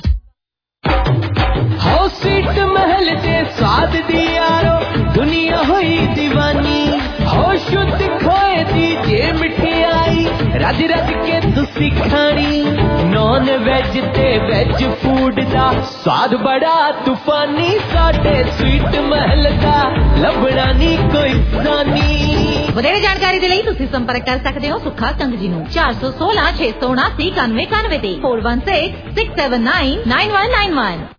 हो सीट महल के स्वाद दी यारो दुनिया हुई दीवानी हो शुद्ध खोए दी जे मिठाई रज रज के तुसी खानी नॉन वेज ते वेज फूड दा स्वाद बड़ा तूफानी साडे स्वीट महल दा लभड़ा नी कोई जानी। ਵਧੇਰੇ ਜਾਣਕਾਰੀ ਦੇ ਲਈ ਤੁਸੀਂ ਸੰਪਰਕ ਕਰ ਸਕਦੇ ਹੋ ਸੁੱਖਾ ਸੰਘ ਜੀ ਨੂੰ ਚਾਰ ਸੌ ਸੋਲਾਂ ਛੇ ਸੌ ਉਨਾਸੀ ਇਕਾਨਵੇਂ ਇਕਾਨਵੇਂ ਤੇ four one six six seven nine nine one nine one।